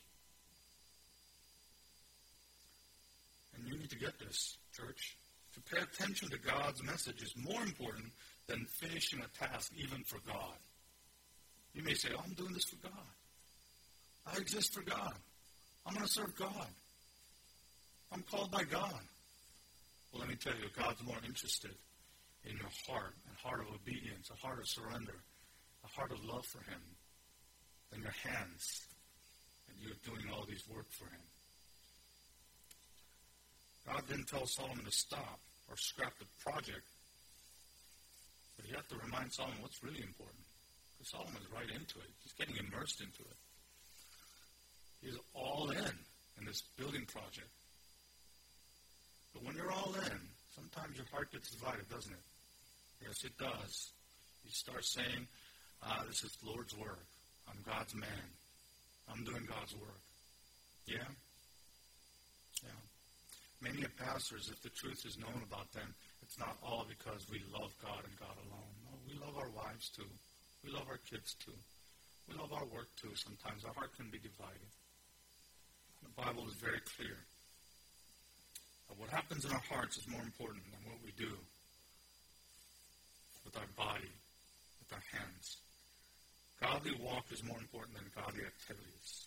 Speaker 1: And you need to get this, church. To pay attention to God's message is more important than finishing a task, even for God. You may say, I'm doing this for God. I exist for God. I'm going to serve God. I'm called by God. Well, let me tell you, God's more interested in your heart, a heart of obedience, a heart of surrender, a heart of love for him, than your hands, and you're doing all these work for him. God didn't tell Solomon to stop or scrap the project, but he had to remind Solomon what's really important. Because Solomon's right into it. He's getting immersed into it. He's all in this building project. But when you're all in, sometimes your heart gets divided, doesn't it? Yes, it does. You start saying, this is the Lord's work. I'm God's man. I'm doing God's work. Yeah? Yeah. Many pastors, if the truth is known about them, it's not all because we love God and God alone. No, we love our wives too. We love our kids too. We love our work too. Sometimes our heart can be divided. The Bible is very clear. But what happens in our hearts is more important than what we do with our body, with our hands. Godly walk is more important than godly activities.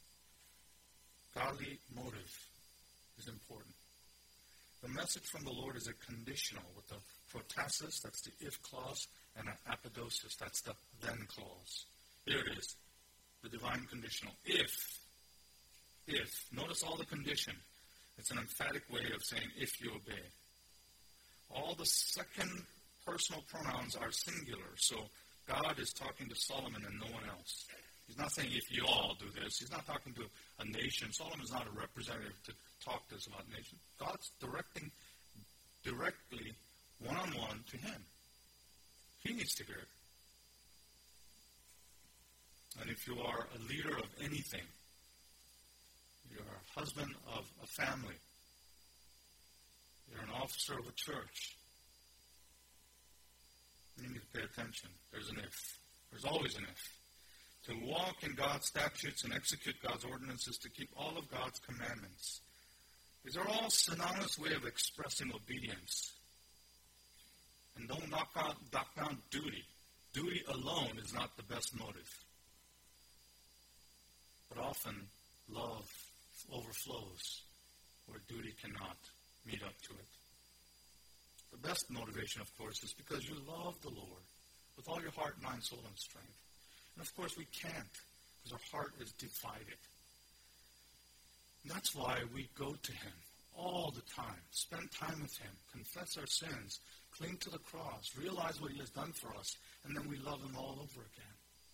Speaker 1: Godly motive is important. The message from the Lord is a conditional with a protasis, that's the if clause, and an apodosis, that's the then clause. Here it is, the divine conditional. If if. Notice all the condition. It's an emphatic way of saying if you obey. All the second personal pronouns are singular. So God is talking to Solomon and no one else. He's not saying if you all do this. He's not talking to a nation. Solomon is not a representative to talk to us about nation. God's directing directly, one-on-one to him. He needs to hear it. And if you are a leader of anything, you're a husband of a family, you're an officer of a church, you need to pay attention. There's an if. There's always an if. To walk in God's statutes and execute God's ordinances, to keep all of God's commandments. These are all synonymous way of expressing obedience. And don't knock down duty. Duty alone is not the best motive. But often, love overflows where duty cannot meet up to it. The best motivation, of course, is because you love the Lord with all your heart, mind, soul, and strength. And of course, we can't because our heart is divided. And that's why we go to him all the time, spend time with him, confess our sins, cling to the cross, realize what he has done for us, and then we love him all over again.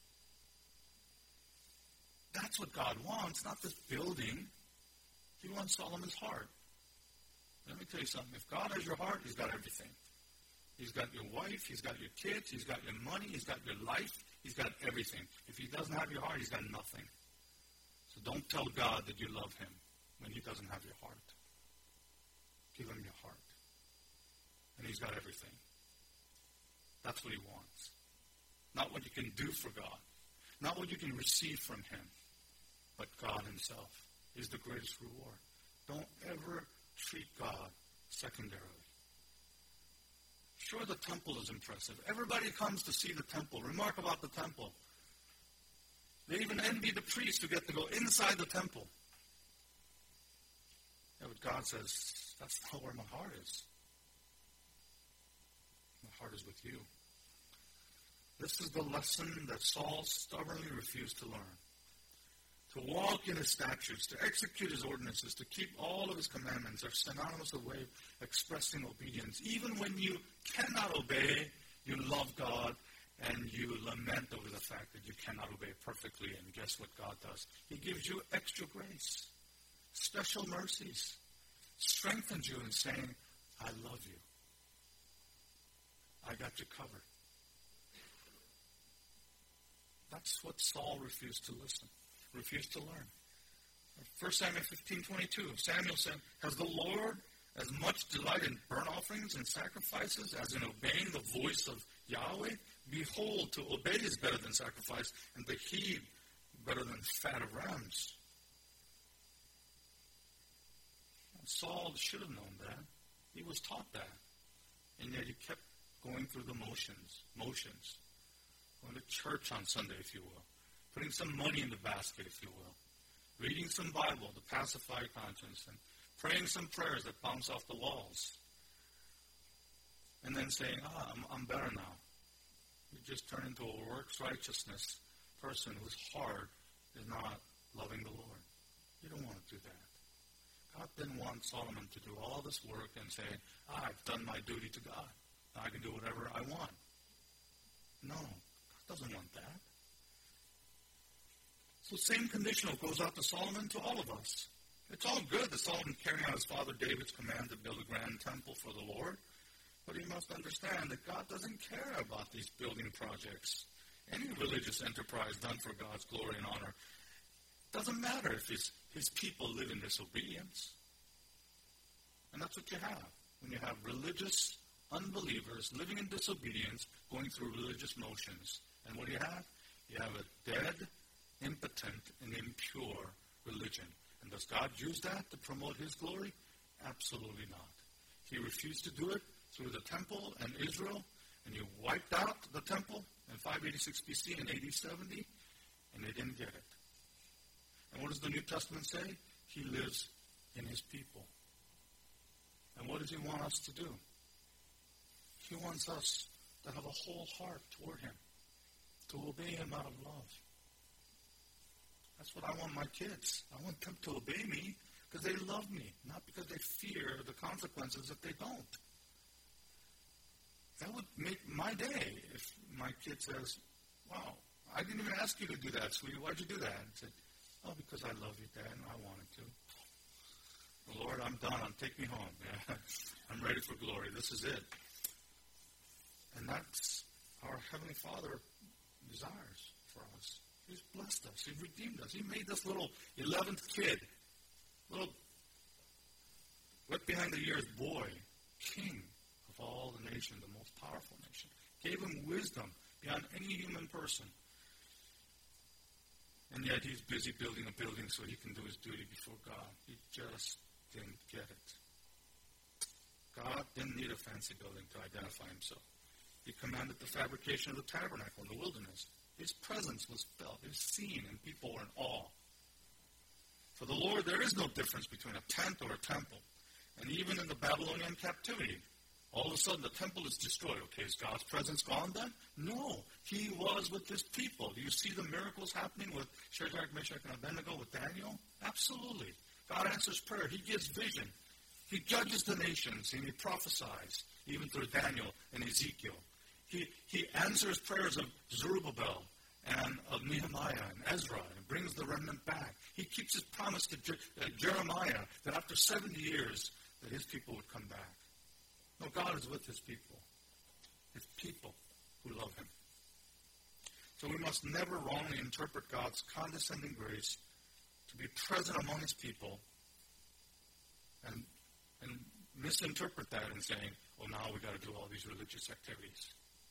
Speaker 1: That's what God wants, not this building. He wants Solomon's heart. Let me tell you something. If God has your heart, he's got everything. He's got your wife, he's got your kids, he's got your money, he's got your life, he's got everything. If he doesn't have your heart, he's got nothing. So don't tell God that you love him when he doesn't have your heart. Give him your heart. And he's got everything. That's what he wants. Not what you can do for God. Not what you can receive from him. But God himself is the greatest reward. Don't ever treat God secondarily. Sure, the temple is impressive. Everybody comes to see the temple. Remark about the temple. They even envy the priests who get to go inside the temple. Yeah, but God says, that's not where my heart is. My heart is with you. This is the lesson that Saul stubbornly refused to learn. To walk in his statutes, to execute his ordinances, to keep all of his commandments are synonymous with a way of expressing obedience. Even when you cannot obey, you love God and you lament over the fact that you cannot obey perfectly. And guess what God does? He gives you extra grace, special mercies, strengthens you in saying, I love you. I got you covered. That's what Saul refused to listen. Refused to learn. 1 Samuel 15:22, Samuel said, has the Lord as much delight in burnt offerings and sacrifices as in obeying the voice of Yahweh? Behold, to obey is better than sacrifice, and to heed better than fat of rams. And Saul should have known that. He was taught that. And yet he kept going through the motions. Going to church on Sunday, if you will. Putting some money in the basket, if you will. Reading some Bible to pacify conscience. And praying some prayers that bounce off the walls. And then saying, I'm better now. You just turn into a works righteousness person whose heart is not loving the Lord. You don't want to do that. God didn't want Solomon to do all this work and say, I've done my duty to God. Now I can do whatever I want. No, God doesn't want that. So same conditional goes out to Solomon, to all of us. It's all good that Solomon carrying out his father David's command to build a grand temple for the Lord. But he must understand that God doesn't care about these building projects. Any religious enterprise done for God's glory and honor. It doesn't matter if his people live in disobedience. And that's what you have. When you have religious unbelievers living in disobedience, going through religious motions. And what do you have? You have a dead, impotent, and impure religion. And does God use that to promote his glory? Absolutely not. He refused to do it through the temple and Israel, and he wiped out the temple in 586 BC and AD 70, and they didn't get it. And what does the New Testament say? He lives in his people. And what does he want us to do? He wants us to have a whole heart toward him, to obey him out of love. That's what I want my kids. I want them to obey me because they love me, not because they fear the consequences if they don't. That would make my day if my kid says, wow, I didn't even ask you to do that, sweetie. Why'd you do that? I said, oh, because I love you, Dad, and I wanted to. Lord, I'm done. Take me home. Yeah. I'm ready for glory. This is it. And that's our Heavenly Father desires for us. He's blessed us. He's redeemed us. He made this little 11th kid, little wet behind the ears boy, king of all the nations, the most powerful nation. Gave him wisdom beyond any human person. And yet he's busy building a building so he can do his duty before God. He just didn't get it. God didn't need a fancy building to identify himself. He commanded the fabrication of the tabernacle in the wilderness. His presence was felt, it was seen, and people were in awe. For the Lord, there is no difference between a tent or a temple. And even in the Babylonian captivity, all of a sudden the temple is destroyed. Okay, is God's presence gone then? No. He was with his people. Do you see the miracles happening with Shadrach, Meshach, and Abednego with Daniel? Absolutely. God answers prayer. He gives vision. He judges the nations, and he prophesies, even through Daniel and Ezekiel. He answers prayers of Zerubbabel and of Nehemiah and Ezra and brings the remnant back. He keeps his promise to Jeremiah that after 70 years that his people would come back. No, God is with his people who love him. So we must never wrongly interpret God's condescending grace to be present among his people and misinterpret that in saying, well, now we've got to do all these religious activities.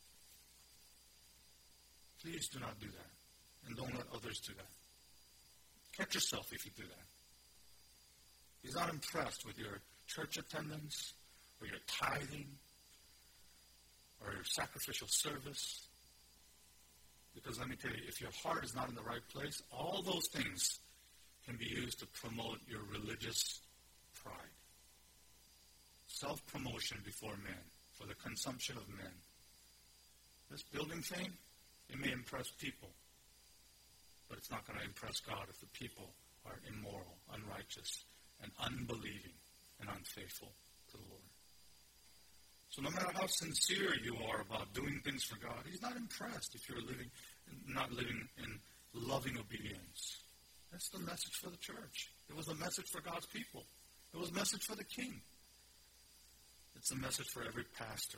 Speaker 1: Please do not do that. And don't let others do that. Catch yourself if you do that. He's not impressed with your church attendance or your tithing or your sacrificial service. Because let me tell you, if your heart is not in the right place, all those things can be used to promote your religious pride. Self-promotion before men, for the consumption of men. This building thing, it may impress people, but it's not going to impress God if the people are immoral, unrighteous, and unbelieving, and unfaithful to the Lord. So no matter how sincere you are about doing things for God, he's not impressed if you're not living in loving obedience. That's the message for the church. It was a message for God's people. It was a message for the king. It's a message for every pastor.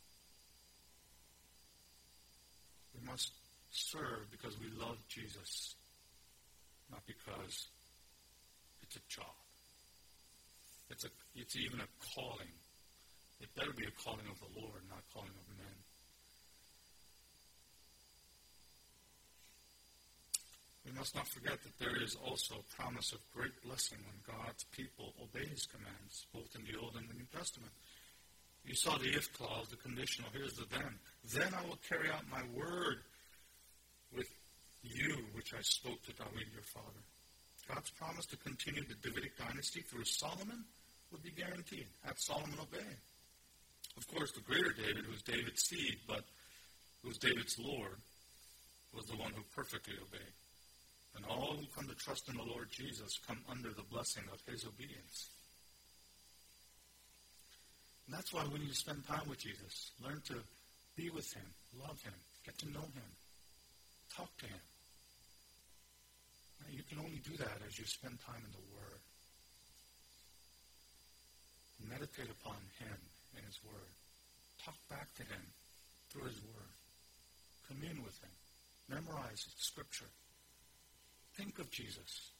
Speaker 1: We must serve because we love Jesus, not because it's a job. It's even a calling. It better be a calling of the Lord, not a calling of men. We must not forget that there is also a promise of great blessing when God's people obey his commands, both in the Old and the New Testament. You saw the if clause, the conditional. Here's the then. Then I will carry out my word with you, which I spoke to David your father. God's promise to continue the Davidic dynasty through Solomon would be guaranteed, had Solomon obey. Of course, the greater David, who was David's seed, but who was David's Lord, was the one who perfectly obeyed. And all who come to trust in the Lord Jesus come under the blessing of his obedience. And that's why we need to spend time with Jesus. Learn to be with him, love him, get to know him, talk to him. Now, you can only do that as you spend time in the Word. Meditate upon him and his Word. Talk back to him through his Word. Commune with him. Memorize Scripture. Think of Jesus.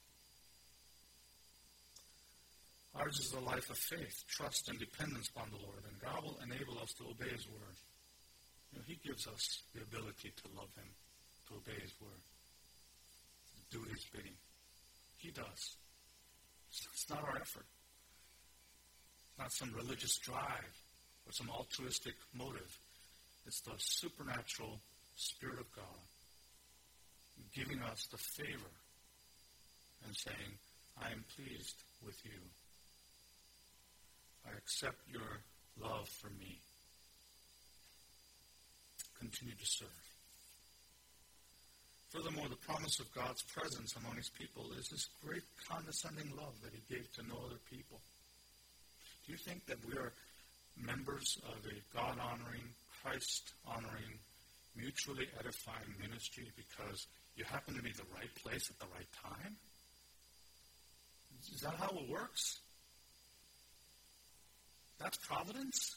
Speaker 1: Ours is a life of faith, trust, and dependence upon the Lord, and God will enable us to obey his word. He gives us the ability to love him, to obey his word, to do his bidding. He does. It's not our effort. It's not some religious drive or some altruistic motive. It's the supernatural Spirit of God giving us the favor and saying, I am pleased with you. I accept your love for me. Continue to serve. Furthermore, the promise of God's presence among his people is this great condescending love that he gave to no other people. Do you think that we are members of a God-honoring, Christ-honoring, mutually edifying ministry because you happen to be the right place at the right time? Is that how it works? That's providence?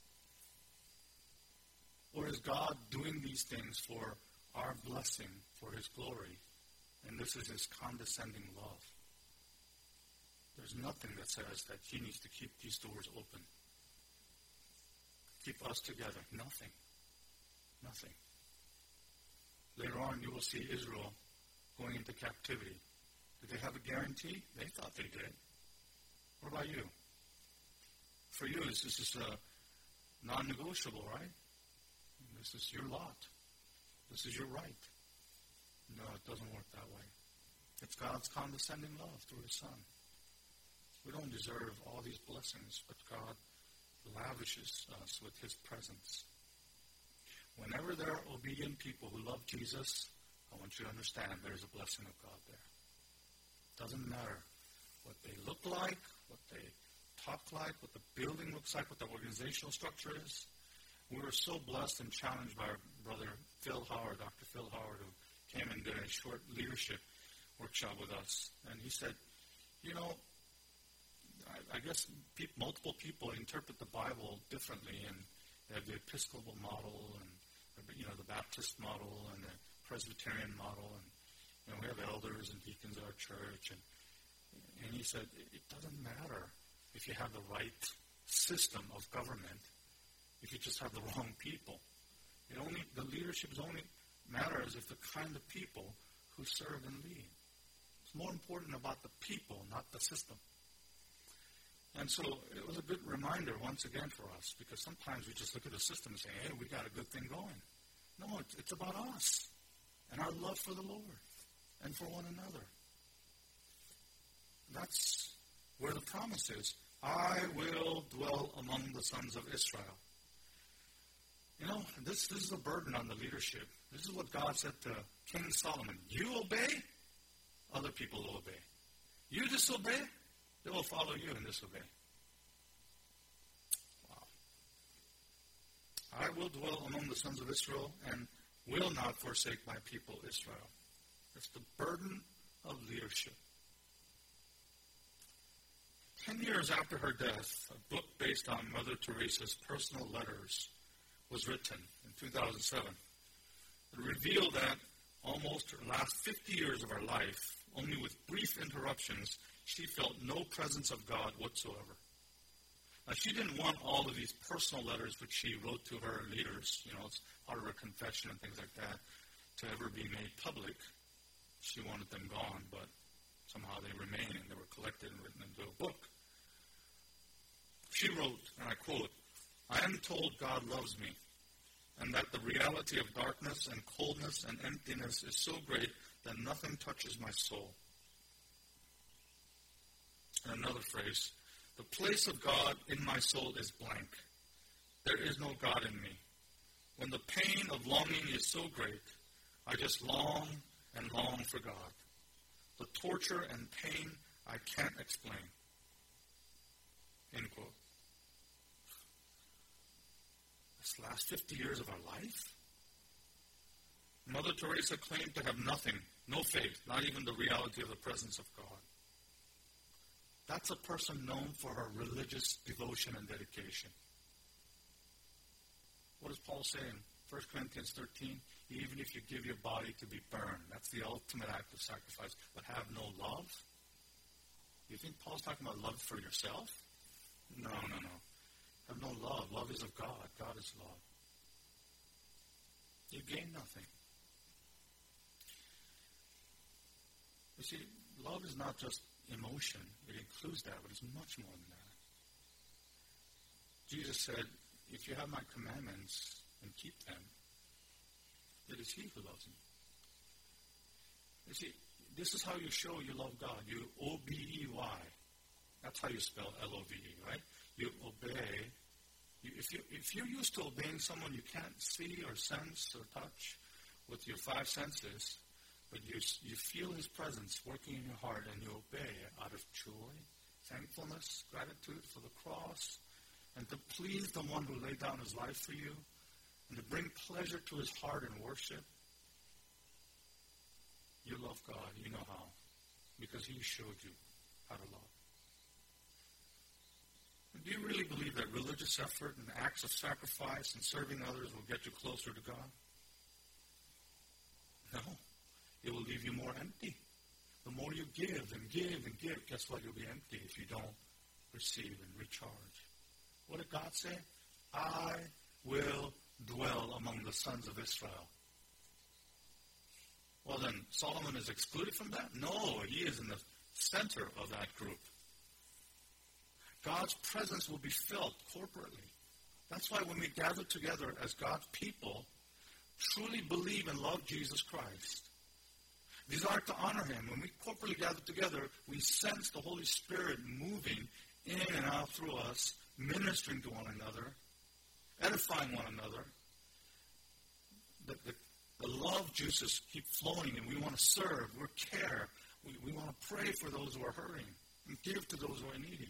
Speaker 1: Or is God doing these things for our blessing, for his glory, and this is his condescending love? There's nothing that says that he needs to keep these doors open. Keep us together. Nothing. Nothing. Later on, you will see Israel going into captivity. Did they have a guarantee? They thought they did. What about you? For you, this is non-negotiable, right? This is your lot. This is your right. No, it doesn't work that way. It's God's condescending love through his Son. We don't deserve all these blessings, but God lavishes us with his presence. Whenever there are obedient people who love Jesus, I want you to understand there's a blessing of God there. It doesn't matter what they look like, what they talk like, what the building looks like, what the organizational structure is. We were so blessed and challenged by our brother Phil Howard, Dr. Phil Howard, who came and did a short leadership workshop with us. And he said, you know, I guess multiple people interpret the Bible differently, and they have the Episcopal model, and the Baptist model, and the Presbyterian model, and we have elders and deacons at our church, and he said it doesn't matter if you have the right system of government, if you just have the wrong people. The leadership only matters if the kind of people who serve and lead. It's more important about the people, not the system. And so it was a good reminder once again for us, because sometimes we just look at the system and say, hey, we got a good thing going. No, it's about us and our love for the Lord and for one another. That's where the promise is. I will dwell among the sons of Israel. This is a burden on the leadership. This is what God said to King Solomon. You obey, other people will obey. You disobey, they will follow you and disobey. Wow. I will dwell among the sons of Israel and will not forsake my people Israel. It's the burden of leadership. 10 years after her death, a book based on Mother Teresa's personal letters was written in 2007. It revealed that almost her last 50 years of her life, only with brief interruptions, she felt no presence of God whatsoever. Now, she didn't want all of these personal letters which she wrote to her leaders, it's part of her confession and things like that, to ever be made public. She wanted them gone, but somehow they remain, and they were collected and written into a book. She wrote, and I quote, I am told God loves me, and that the reality of darkness and coldness and emptiness is so great that nothing touches my soul. And another phrase, the place of God in my soul is blank. There is no God in me. When the pain of longing is so great, I just long and long for God. The torture and pain I can't explain. End quote. This last 50 years of our life? Mother Teresa claimed to have nothing, no faith, not even the reality of the presence of God. That's a person known for her religious devotion and dedication. What does Paul say in 1 Corinthians 13? Even if you give your body to be burned, that's the ultimate act of sacrifice, but have no love? You think Paul's talking about love for yourself? No. Have no love. Love is of God. God is love. You gain nothing. You see, love is not just emotion. It includes that, but it's much more than that. Jesus said, if you have my commandments and keep them, it is he who loves me. You see, this is how you show you love God. You O-B-E-Y. That's how you spell L-O-V-E, right? You obey. If you're used to obeying someone you can't see or sense or touch with your five senses, but you feel his presence working in your heart, and you obey out of joy, thankfulness, gratitude for the cross, and to please the one who laid down his life for you, and to bring pleasure to his heart in worship. You love God. You know how. Because he showed you how to love. Do you really believe that religious effort and acts of sacrifice and serving others will get you closer to God? No. It will leave you more empty. The more you give and give and give, guess what? You'll be empty if you don't receive and recharge. What did God say? I will dwell among the sons of Israel. Well, then, Solomon is excluded from that? No, he is in the center of that group. God's presence will be felt corporately. That's why when we gather together as God's people, truly believe and love Jesus Christ, desire to honor him, when we corporately gather together, we sense the Holy Spirit moving in and out through us, ministering to one another, edifying one another. The love juices keep flowing, and we want to serve, we care, we want to pray for those who are hurting, and give to those who are needy.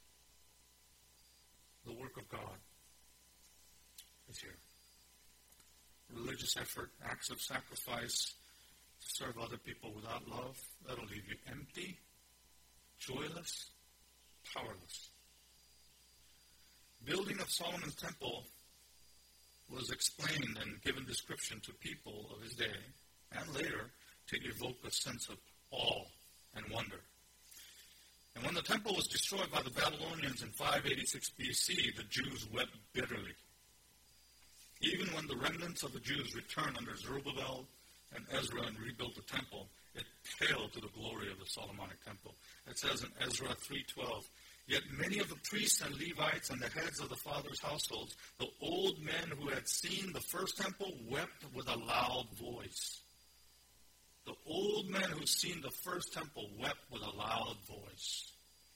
Speaker 1: The work of God is here. Religious effort, acts of sacrifice to serve other people without love, that'll leave you empty, joyless, powerless. Building of Solomon's temple was explained and given description to people of his day and later to evoke a sense of awe and wonder. And when the temple was destroyed by the Babylonians in 586 BC, the Jews wept bitterly. Even when the remnants of the Jews returned under Zerubbabel and Ezra and rebuilt the temple, it paled to the glory of the Solomonic temple. It says in Ezra 3:12, "Yet many of the priests and Levites and the heads of the fathers' households, the old men who had seen the first temple, wept with a loud voice." The old men who seen the first temple wept with a loud voice.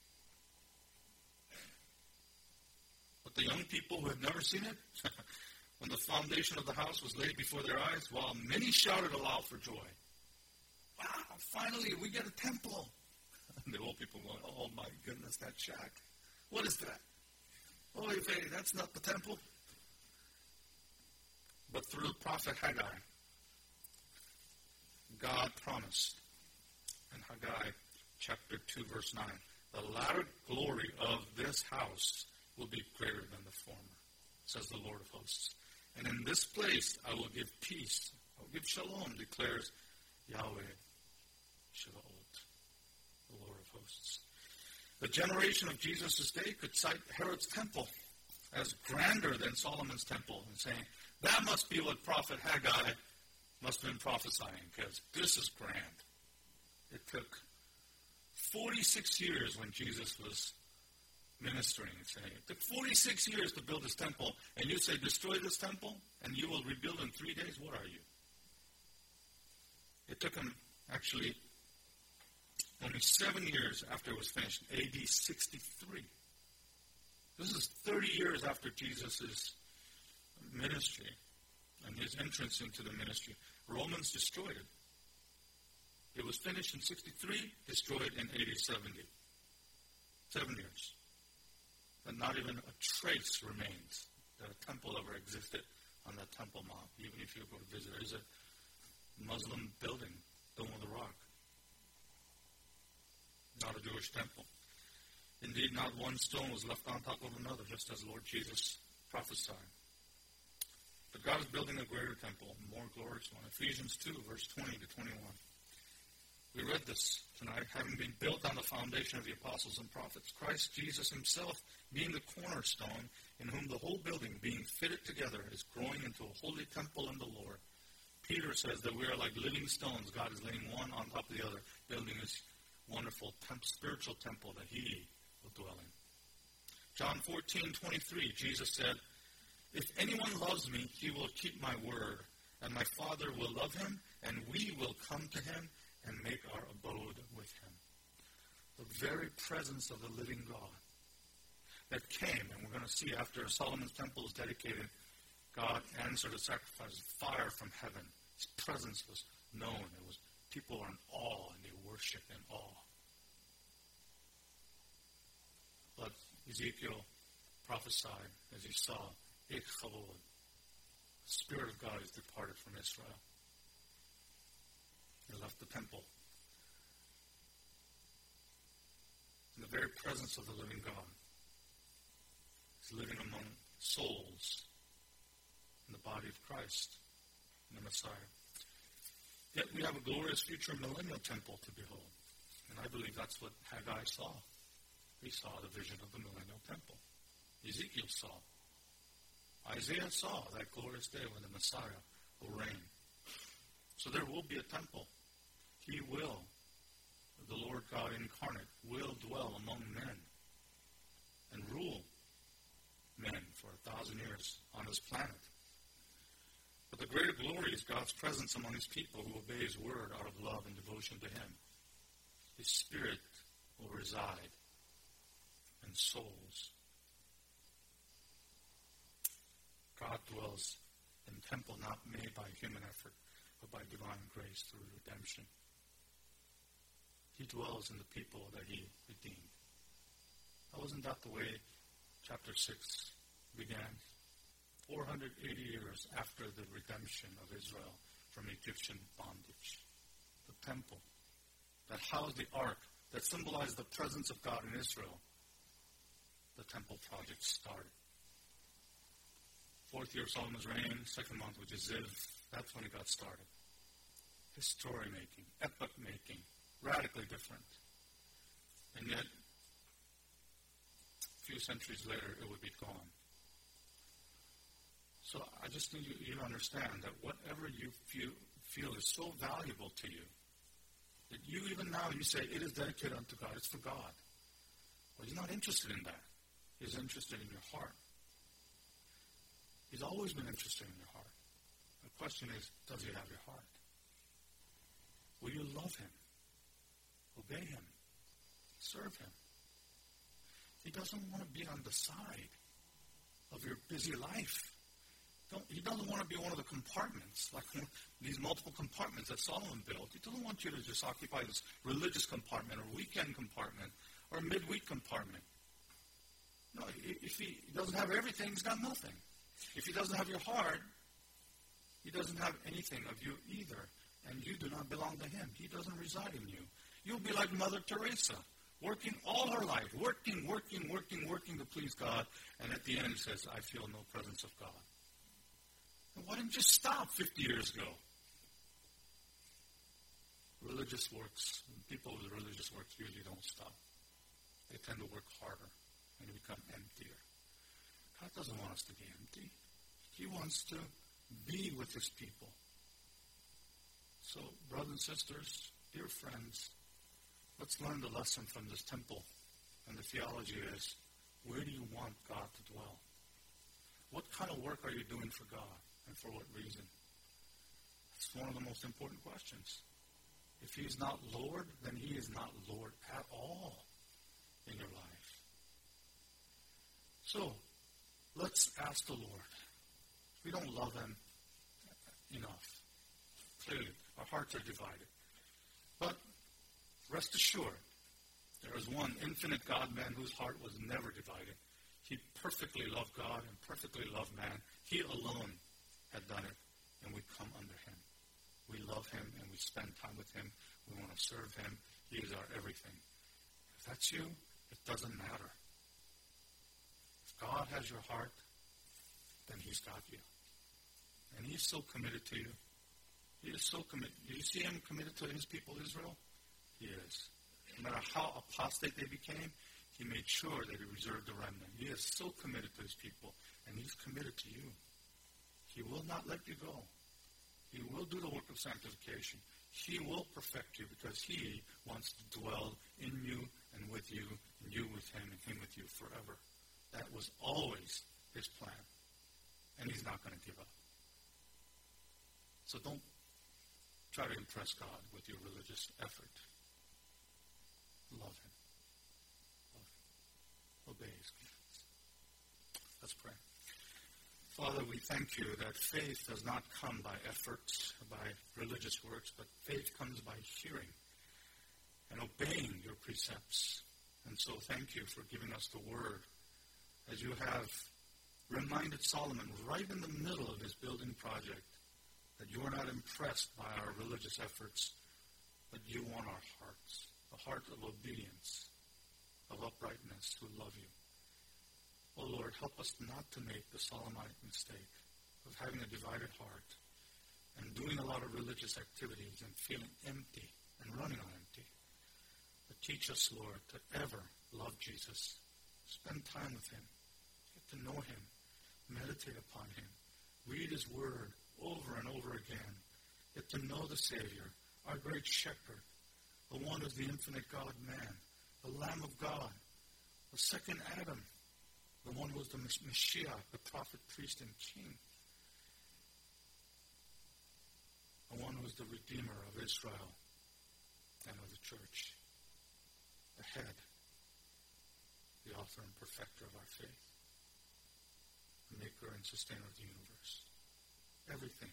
Speaker 1: But the young people who had never seen it, when the foundation of the house was laid before their eyes, while many shouted aloud for joy. Wow, finally we get a temple. And the old people going, oh my goodness, that shack. What is that? Oh, hey, that's not the temple. But through the prophet Haggai, God promised in Haggai chapter 2, verse 9, the latter glory of this house will be greater than the former, says the Lord of hosts. And in this place I will give peace. I will give shalom, declares Yahweh Shalom, the Lord of hosts. The generation of Jesus' day could cite Herod's temple as grander than Solomon's temple and saying, that must be what prophet Haggai must have been prophesying, because this is grand. It took 46 years when Jesus was ministering and saying, it took 46 years to build this temple, and you say, destroy this temple, and you will rebuild in 3 days? What are you? It took him, actually, only 7 years after it was finished, AD 63. This is 30 years after Jesus' ministry and his entrance into the ministry. Romans destroyed it. It was finished in 63, destroyed in AD 70. 7 years. And not even a trace remains that a temple ever existed on that Temple Mount. Even if you go to visit, there's a Muslim building, Dome of the Rock. Not a Jewish temple. Indeed, not one stone was left on top of another, just as Lord Jesus prophesied. But God is building a greater temple, a more glorious one. Ephesians 2, verse 20 to 21. We read this tonight, having been built on the foundation of the apostles and prophets, Christ Jesus himself being the cornerstone, in whom the whole building, being fitted together, is growing into a holy temple in the Lord. Peter says that we are like living stones. God is laying one on top of the other, building this wonderful spiritual temple that he will dwell in. John 14:23, Jesus said, if anyone loves me, he will keep my word, and my Father will love him, and we will come to him and make our abode with him. The very presence of the living God that came, and we're going to see after Solomon's temple was dedicated, God answered a sacrifice, fire from heaven. His presence was known. It was people are in awe and they worship in awe. But Ezekiel prophesied as he saw, the Spirit of God is departed from Israel. He left the temple. In the very presence of the living God. He's living among souls in the body of Christ, in the Messiah. Yet we have a glorious future millennial temple to behold. And I believe that's what Haggai saw. He saw the vision of the millennial temple. Ezekiel saw. Isaiah saw that glorious day when the Messiah will reign. So there will be a temple. He will, the Lord God incarnate, will dwell among men and rule men for 1,000 years on this planet. But the greater glory is God's presence among his people who obey his word out of love and devotion to him. His Spirit will reside in souls. God dwells in a temple not made by human effort, but by divine grace through redemption. He dwells in the people that he redeemed. Wasn't that the way chapter 6 began? 480 years after the redemption of Israel from Egyptian bondage. The temple that housed the ark, that symbolized the presence of God in Israel, the temple project started. 4th year of Solomon's reign, 2nd month, which is Ziv, that's when it got started. History making, epoch making, radically different. And yet, a few centuries later, it would be gone. So I just need you to understand that whatever you feel is so valuable to you, that you even now, you say, it is dedicated unto God, it's for God. Well, he's not interested in that. He's interested in your heart. He's always been interested in your heart. The question is, does he have your heart? Will you love him? Obey him? Serve him? He doesn't want to be on the side of your busy life. He doesn't want to be one of the compartments, like these multiple compartments that Solomon built. He doesn't want you to just occupy this religious compartment or weekend compartment or midweek compartment. No, if he doesn't have everything, he's got nothing. If he doesn't have your heart, he doesn't have anything of you either. And you do not belong to him. He doesn't reside in you. You'll be like Mother Teresa, working all her life, working to please God. And at the end he says, I feel no presence of God. And why didn't you stop 50 years ago? Religious works, people with religious works usually don't stop. They tend to work harder and become emptier. God doesn't want us to be empty. He wants to be with his people. So, brothers and sisters, dear friends, let's learn the lesson from this temple. And the theology is, where do you want God to dwell? What kind of work are you doing for God? And for what reason? It's one of the most important questions. If he is not Lord, then he is not Lord at all in your life. So, let's ask the Lord. We don't love him enough. Clearly, our hearts are divided. But rest assured, there is one infinite God-man whose heart was never divided. He perfectly loved God and perfectly loved man. He alone had done it, and we come under him. We love him, and we spend time with him. We want to serve him. He is our everything. If that's you, it doesn't matter. If God has your heart, then he's got you. And he's so committed to you. He is so committed. Do you see him committed to his people, Israel? He is. No matter how apostate they became, he made sure that he reserved the remnant. He is so committed to his people, and he's committed to you. He will not let you go. He will do the work of sanctification. He will perfect you because he wants to dwell in you and you with him, and him with you forever. That was always his plan. And he's not going to give up. So don't try to impress God with your religious effort. Love him. Love him. Obey his commands. Let's pray. Father, we thank you that faith does not come by efforts, by religious works, but faith comes by hearing and obeying your precepts. And so thank you for giving us the word, as you have reminded Solomon right in the middle of his building project that you are not impressed by our religious efforts, but you want our hearts, the heart of obedience, of uprightness, who love you. Oh Lord, help us not to make the Solomonic mistake of having a divided heart and doing a lot of religious activities and feeling empty and running on empty. But teach us, Lord, to ever love Jesus, spend time with him, get to know him, meditate upon him, read his word over and over again, get to know the Savior, our great shepherd, the one who is the infinite God-man, the Lamb of God, the second Adam, the one who was the Messiah, the prophet, priest, and king, the one who is the Redeemer of Israel and of the church, the head, the author and perfecter of our faith, the maker and sustainer of the universe. Everything.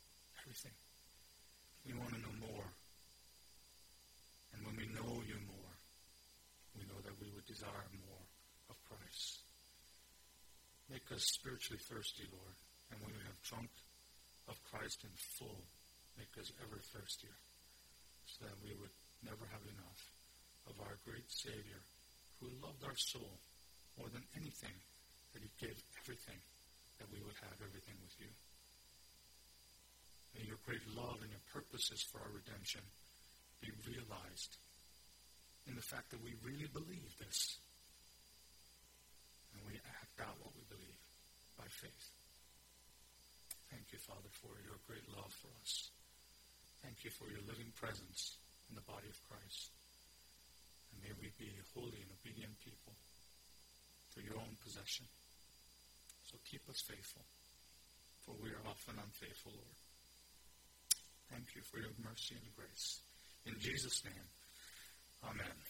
Speaker 1: We want to know more. And when we know you more, we know that we would desire more of Christ. Make us spiritually thirsty, Lord. And when we have drunk of Christ in full, make us ever thirstier, so that we would never have enough of our great Savior, who loved our soul more than anything, that he gave everything, that we would have everything with you. May your great love and your purposes for our redemption be realized in the fact that we really believe this, and we act out what we believe by faith. Thank you, Father, for your great love for us. Thank you for your living presence in the body of Christ. And may we be holy and obedient people to your own possession. So keep us faithful, for we are often unfaithful, Lord. Thank you for your mercy and grace. In Jesus' name, amen.